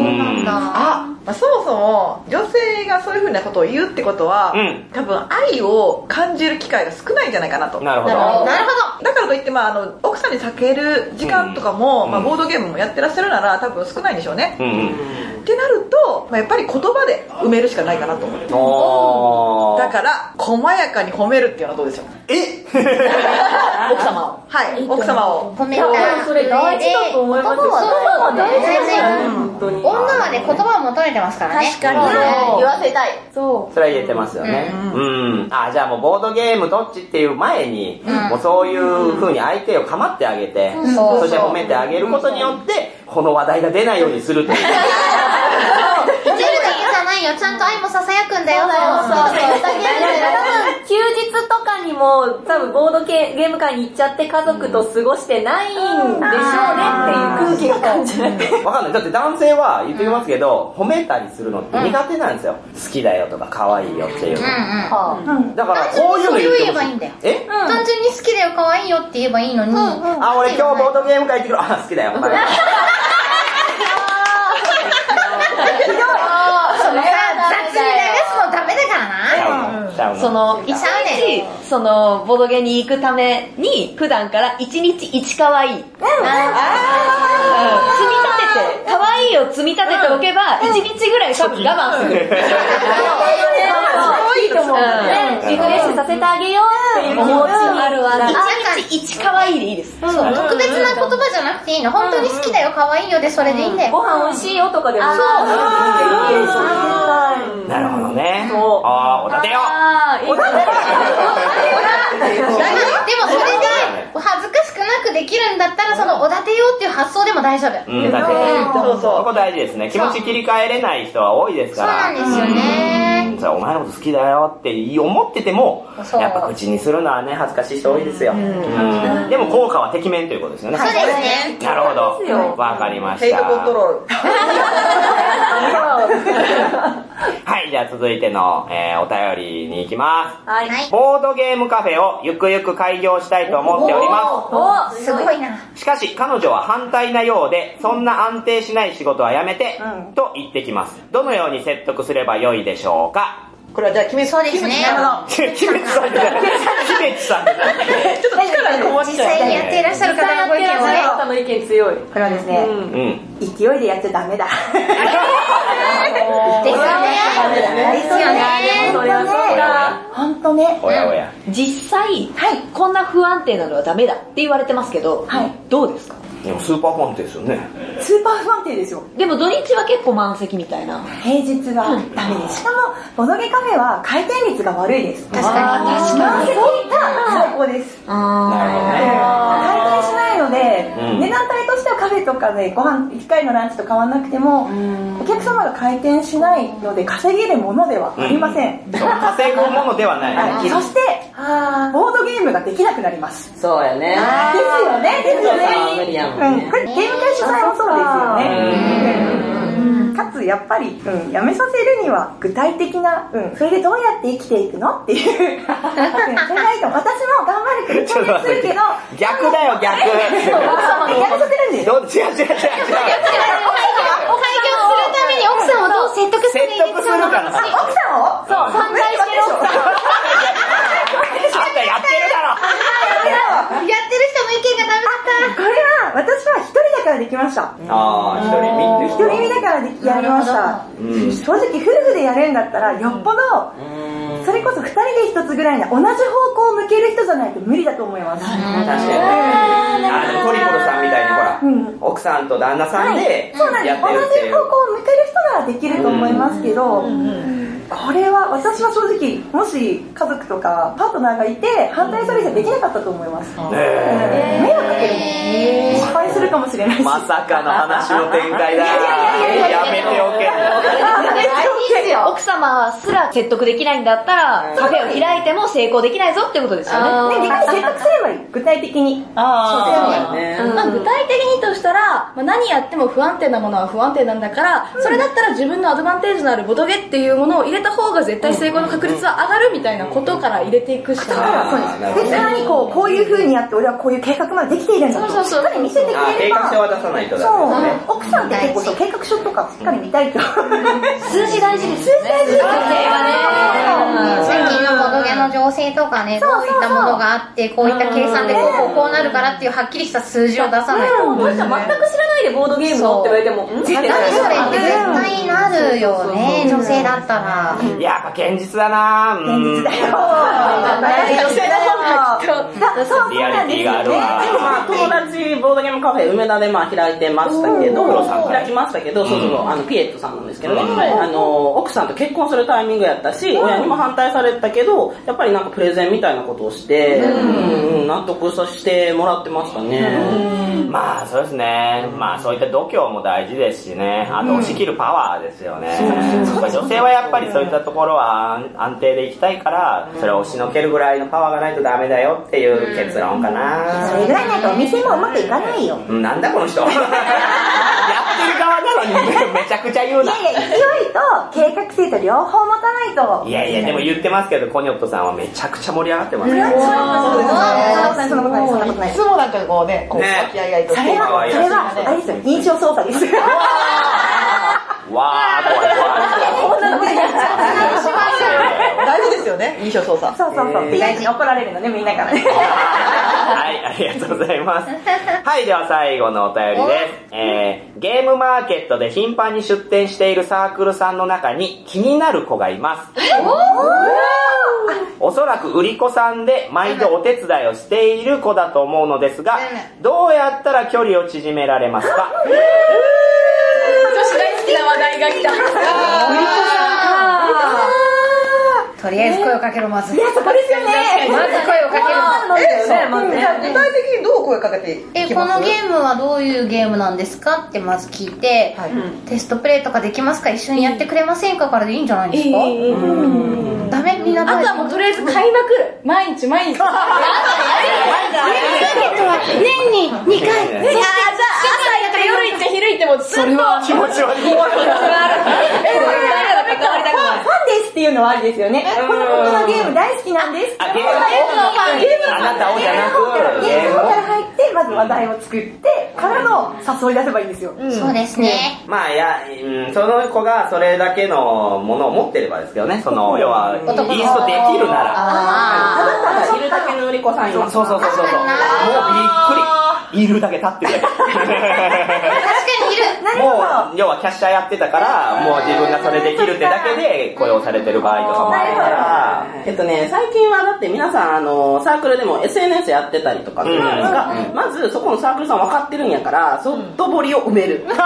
あ、まあ、そもそも女性がそういうふうなことを言うってことは、うん、多分愛を感じる機会が少ないんじゃないかなと。 なるほど。 なるほど。 だからといって、まあ、あの奥さんに避ける時間とかも、うん、まあ、ボードゲームもやってらっしゃるなら多分少ないんでしょうね。うんうん、ってなると、まあ、やっぱり言葉で埋めるしかないかなと思って。だから細やかに褒めるっていうのはどうでしょう。 え奥様を。はい、奥様を褒めた。 それ大事だと思いますよ。 そう大事。女はね、言葉を求めてますからね。 確かに言わせたい。 そう。それは言えてますよね。うん。あ、じゃあもうボードゲームどっちっていう前に、もうそういう風に相手を構ってあげて、そして褒めてあげることによって、この話題が出ないようにするという。 ちゃんと愛もささやくんだよ。 そうそうそう。休日とかにも多分ボードゲーム会に行っちゃって家族と過ごしてないんでしょうねっていう空気が感じる。 わかんない。だって男性は言ってきますけど、褒めたりするのって苦手なんですよ。好きだよとか可愛いよっていうの。だからこういうの言えばいいんだよ。え？単純に好きだよ可愛いよって言えばいいのに。 あ、俺今日ボードゲーム会行ってくる。あ、好きだよ。 その、一日、その、ボードゲーに行くために、普段から一日一可愛い。積み立てて、可愛いを積み立てておけば、一日ぐらい多分我慢する。 いいと思う。リフレッシュさせてあげようっていう気持ちにあるある。 一日一可愛いでいいです。 そう、特別な言葉じゃなくていいの。本当に好きだよ、可愛いよでそれでいいんだよ。 ご飯美味しいよとかでも。そう。 なるほどね。ああ、おだてよ。 おだてよ。でもそれで恥ずかしくなくできるんだったら、そのおだてよっていう発想でも大丈夫。 うん、だってそうそう。ここ大事ですね。気持ち切り替えれない人は多いですから。 そうなんですよね。 お前のこと好きだよって思ってても、やっぱ口にするのはね、恥ずかしい人多いですよ。でも効果はてきめんということですよね。 そうですね。 なるほど。わかりました。 ヘイトコントロール。 はい、じゃあ続いての、えー、お便りに行きます。 はい。 ボードゲームカフェをゆくゆく開業したいと思っております。すごいな。 しかし彼女は反対なようで、そんな安定しない仕事はやめて、うん、と言ってきます。どのように説得すればよいでしょうか？ これはじゃあ、キメそうですね。 キメツさんじゃない。キメツさんじゃない。 ちょっと力がこもっちゃう。 実際にやっていらっしゃる方のご意見をね。 方の意見強い。 これはですね、勢いでやっちゃダメだ。 ですよね。ですよね。 それはそうだ。ほんとね。 おやおや。 実際、こんな不安定なのはダメだって言われてますけど、どうですか？ でもスーパー不安定ですよね。 スーパー不安定ですよ。 でも土日は結構満席みたいな。 平日はダメです。しかも、ボドゲカフェは回転率が悪いです。 確かに。 確かに。満席が最高です。 なるほどね。 回転しないので、値段帯としてはカフェとかでご飯いっかいのランチと変わらなくても、お客様が回転しないので稼げるものではありません。 稼ぐものではない。 そして、ボードゲームができなくなります。 そうやね。 ですよね。ですよね。うん、これゲーム会主催もそうですよね。かつやっぱり、うん、やめさせるには具体的な、うん、それでどうやって生きていくのっていう。それがいいと私も頑張るけど、挑戦するけど。 逆だよ、逆。 奥様にやめさせるんですよ。 違う違う違う違う。 お廃業するために奥さんをどう説得する説得するから。 奥さんをそう、反対してる奥さん。 あんたやってるだろ。 やってる人の意見がダメだった。 これは私は一人だからできました。 ああ、一人身って一人身だからでやりました。正直夫婦でやるんだったらよっぽどそれこそ二人で一つぐらいな同じ方向を向ける人じゃないと無理だと思います。 確かに。あのトリポルさんみたいにほら、奥さんと旦那さんでやってるっていう。 同じ方向を向ける人ならできると思いますけど。 これは私は正直もし家族とかパートナーがいて反対されてできなかったと思います。迷惑かけるもん。失敗するかもしれないし。 まさかの話の展開だ。やめておけ。 奥様すら説得できないんだったらカフェを開いても成功できないぞってことですよね。 で、逆に説得すればいい。具体的に。 あそうですね。まあ、具体的にとしたら、まあ、何やっても不安定なものは不安定なんだから、それだったら自分のアドバンテージのあるボドゲっていうものを入れた方が絶対成功の確率は上がるみたいなことから入れていくしかない。 そうです。で、さらにこう、こういう風にやって俺はこういう計画までできているんだと。しっかり見せてくれれば。 計画書は出さないとだめですね。そう。奥さんって結構そう計画書とかしっかり見たいと。 数字大事ですね。 数字大事ですね。最近のボドゲの情勢とかね、どういったものがあって、こういった計算でこうこうこうなるからっていうはっきりした数字を出さないと。 どうしたら全く知らないでボードゲームをって言われても、 何それって絶対なるよね、女性だったら。 やっぱ現実だなぁ。 現実だよ。 女性の方がきっと。 リアリティがあるわ。 まあ友達ボードゲームカフェ梅田でまあ開いてましたけど、開きましたけど、そうそうあのピエットさんなんですけどね、あの奥さんと結婚するタイミングやったし、親にも反対されたけど、やっぱりなんかプレゼンみたいなことをして、うん納得させてもらってましたね。 まあそうですね。まあそういった度胸も大事ですしね。あと押し切るパワーですよね。女性はやっぱりそういったところは安定でいきたいから、それを押しのけるぐらいのパワーがないとダメだよっていう結論かな。 それぐらいないとお店もうまくいかないよ。 なんだこの人。やってる側なのにめちゃくちゃ言うな。 いやいや、勢いと計画性と両方持たないと。 いやいや、でも言ってますけど、コニョットさんはめちゃくちゃ盛り上がってますね。 そうですね。そんなことない、そんなことない。 いつもなんかこうね、こう、和気あいあいと。 それは、それは、あれですよ、認証操作です。 わー、怖い怖い。 大事ですよね、印象操作。 そうそうそう。大事に怒られるのね、みんなからね。 はい、ありがとうございます。はい、では最後のお便りです。えー、ゲームマーケットで頻繁に出店しているサークルさんの中に気になる子がいます。おそらく売り子さんで毎度お手伝いをしている子だと思うのですが、どうやったら距離を縮められますか？ 女子大好きな話題が来た。 とりあえず声をかけろ、まず。 いや、そこですよね。 まず声をかける。具体的にどう声かけていえ、このゲームはどういうゲームなんですかってまず聞いて、テストプレイとかできますか、一緒にやってくれませんかからでいいんじゃないですか？ダメみんなあとはもうとりあえず買いまくる。毎日毎日。 ゲームマーケットは年ににかい。 じゃあ、朝行って夜行って昼行ってもずっと。それは気持ち悪い。 ファンですっていうのはありですよね。このこのゲーム大好きなんです。 あ、ゲームのファン、ゲームのあなたをじゃなく、 ゲームから入って、まず話題を作って、からの誘い出せばいいんですよ。 そうですね。 まあ、いや、うん、その子がそれだけのものを持ってればですけどね、その、要は、インストできるなら。 ああ、いるだけの売り子さんいます。 そうそうそうそう。もうびっくり。いるだけ立ってるだけ。 確かにいる。 もう、要はキャッシャーやってたから、もう自分がそれできるってだけで雇用されてる場合とかもあるから。 えっとね、最近はだって皆さん、あの、サークルでも エスエヌエス やってたりとかするじゃないですか。まず、そこのサークルさん分かってるんやから、外堀を埋める。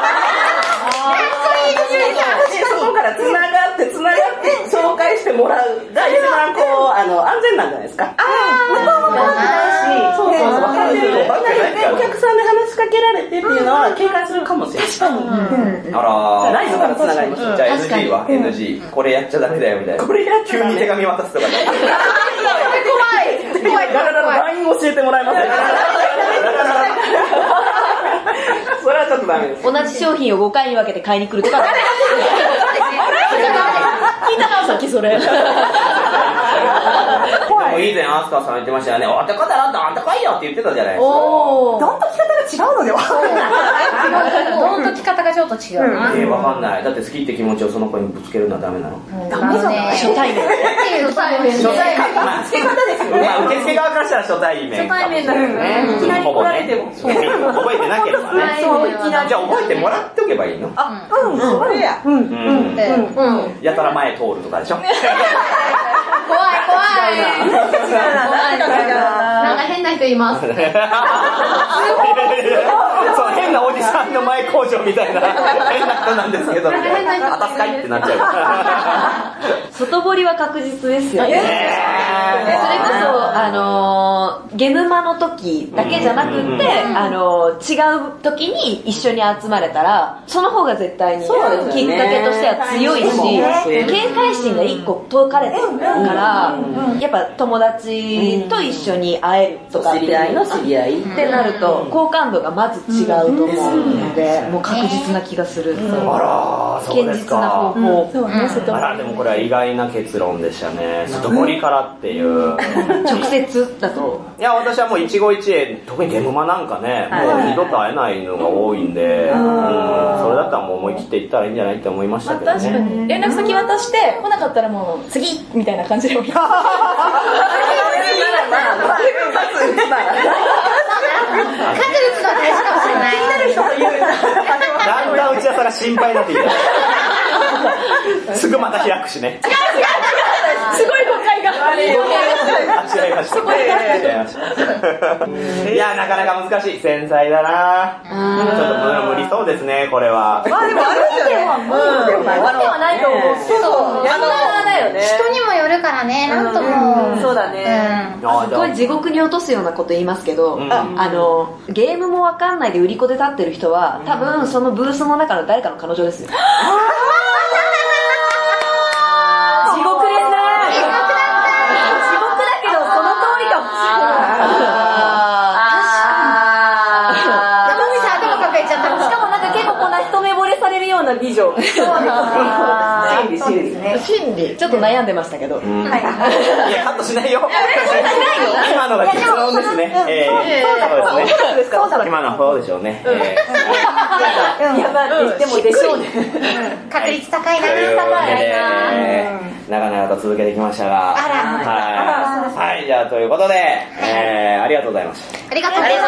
そこから繋がって繋がって紹介してもらうが一番こうあの安全なんじゃないですか。ああ、そうそうそう、分かってる。お客さんで話しかけられてっていうのは警戒するかもしれない。確かに。 あら、 ライトから繋がりましょう。 じゃあ エヌジー は エヌジー。これやっちゃダメだよみたいな。これやっちゃダメ。急に手紙渡すとかね。 怖い。怖い。だからライン教えてもらえません。それはちょっとダメです。 同じ商品をごかいに分けて買いに来るとか。 聞いたな、さっきそれ。 でも以前アスカさん言ってましたよね。あんた方なんだ、あんたかいよって言ってたじゃないですか。 どんと着方が違うのでは？ どんと着方がちょっと違うな。 えー、わかんない。だって好きって気持ちをその子にぶつけるのはダメなの。 ダメじゃない？ 初対面。初対面。 初対面。まあ、付け方ですよね。まあ、受付側からしたら初対面。 初対面だよね。いきなり来られても。 覚えてなければね。 そう、いきなり。 じゃあ覚えてもらっておけばいいの？ あ、うん、それや。うん、うん、うん。 やたら前通るとかでしょ？ 怖い怖い。なんか変な人います。 そう、変なおじさんの前工場みたいな変な人なんですけど、みたいな。あたすかいってなっちゃうから。 外堀は確実ですよね。それこそ、あのー、ゲムマの時だけじゃなくって、あのー、違う時に一緒に集まれたら、その方が絶対にきっかけとしては強いし、警戒心が一個解かれてるから、やっぱ友達と一緒に会えるとかって知り合いの知り合いってなると、好感度がまず違うと思うので、もう確実な気がする。 あら、そうですか。 現実な方法。 そうね、外あら、でもこれは意外な結論でしたね。外堀からっていう。 直接だと。 いや、私はもう一期一会、特にゲムマなんかね、もう二度と会えないのが多いんで、うん、それだったらもう思い切って行ったらいいんじゃないって思いましたけどね。 確かに。連絡先渡して、来なかったらもう次みたいな感じでもいい。確率が大事かもしれない。気になる人と言う。 だんだん内田さんが心配になってきた。すぐまた開くしね。 すごい誤解が。 違いました。いや、なかなか難しい。繊細だな。ちょっと無理そうですね、これは。 まあでもあるんじゃない？ 無理ではないと思う。そう。やらだよね。 人にもよるからね、なんとも。 そうだね。 すごい地獄に落とすようなこと言いますけど、あの、ゲームもわかんないで売り子で立ってる人は、多分そのブースの中の誰かの彼女ですよ。地獄ですね。 な美女。そうですね。心理。 ちょっと悩んでましたけど。はい。 いや、カットしないよ。今のが結論ですね。えー、そうですね。今のはそうでしょうね。 いや、まあ、でもでしょうね。 確率高いな。 高いな。長々と続けてきましたが。 あら。 はい、じゃあということで、えー、ありがとうございました。 ありがとうございました。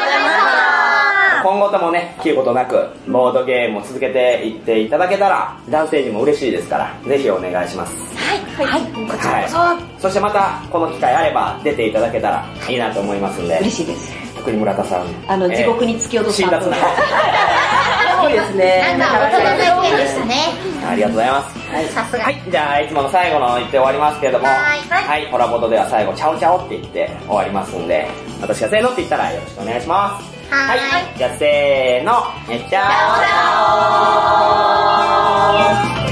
今後ともね、切ることなく、ボードゲームを続けていっていただけたら、男性にも嬉しいですから、ぜひお願いします。 はい。はい。こちらこそ。 はい、そしてまた、この機会あれば、出ていただけたらいいなと思いますんで。 嬉しいです。 特に村田さん。 あの、地獄に突き落とした。 辛辣な。 そうですね。 なんか、大人の意見でしたね。 ありがとうございます。 はい。さすが。 はい。じゃあ、いつもの最後の言って終わりますけれども、はい。はい。コラボドでは最後、チャオチャオって言って終わりますんで、私がせーのって言ったらよろしくお願いします。はい。じゃあ、せーの。チャオチャオ。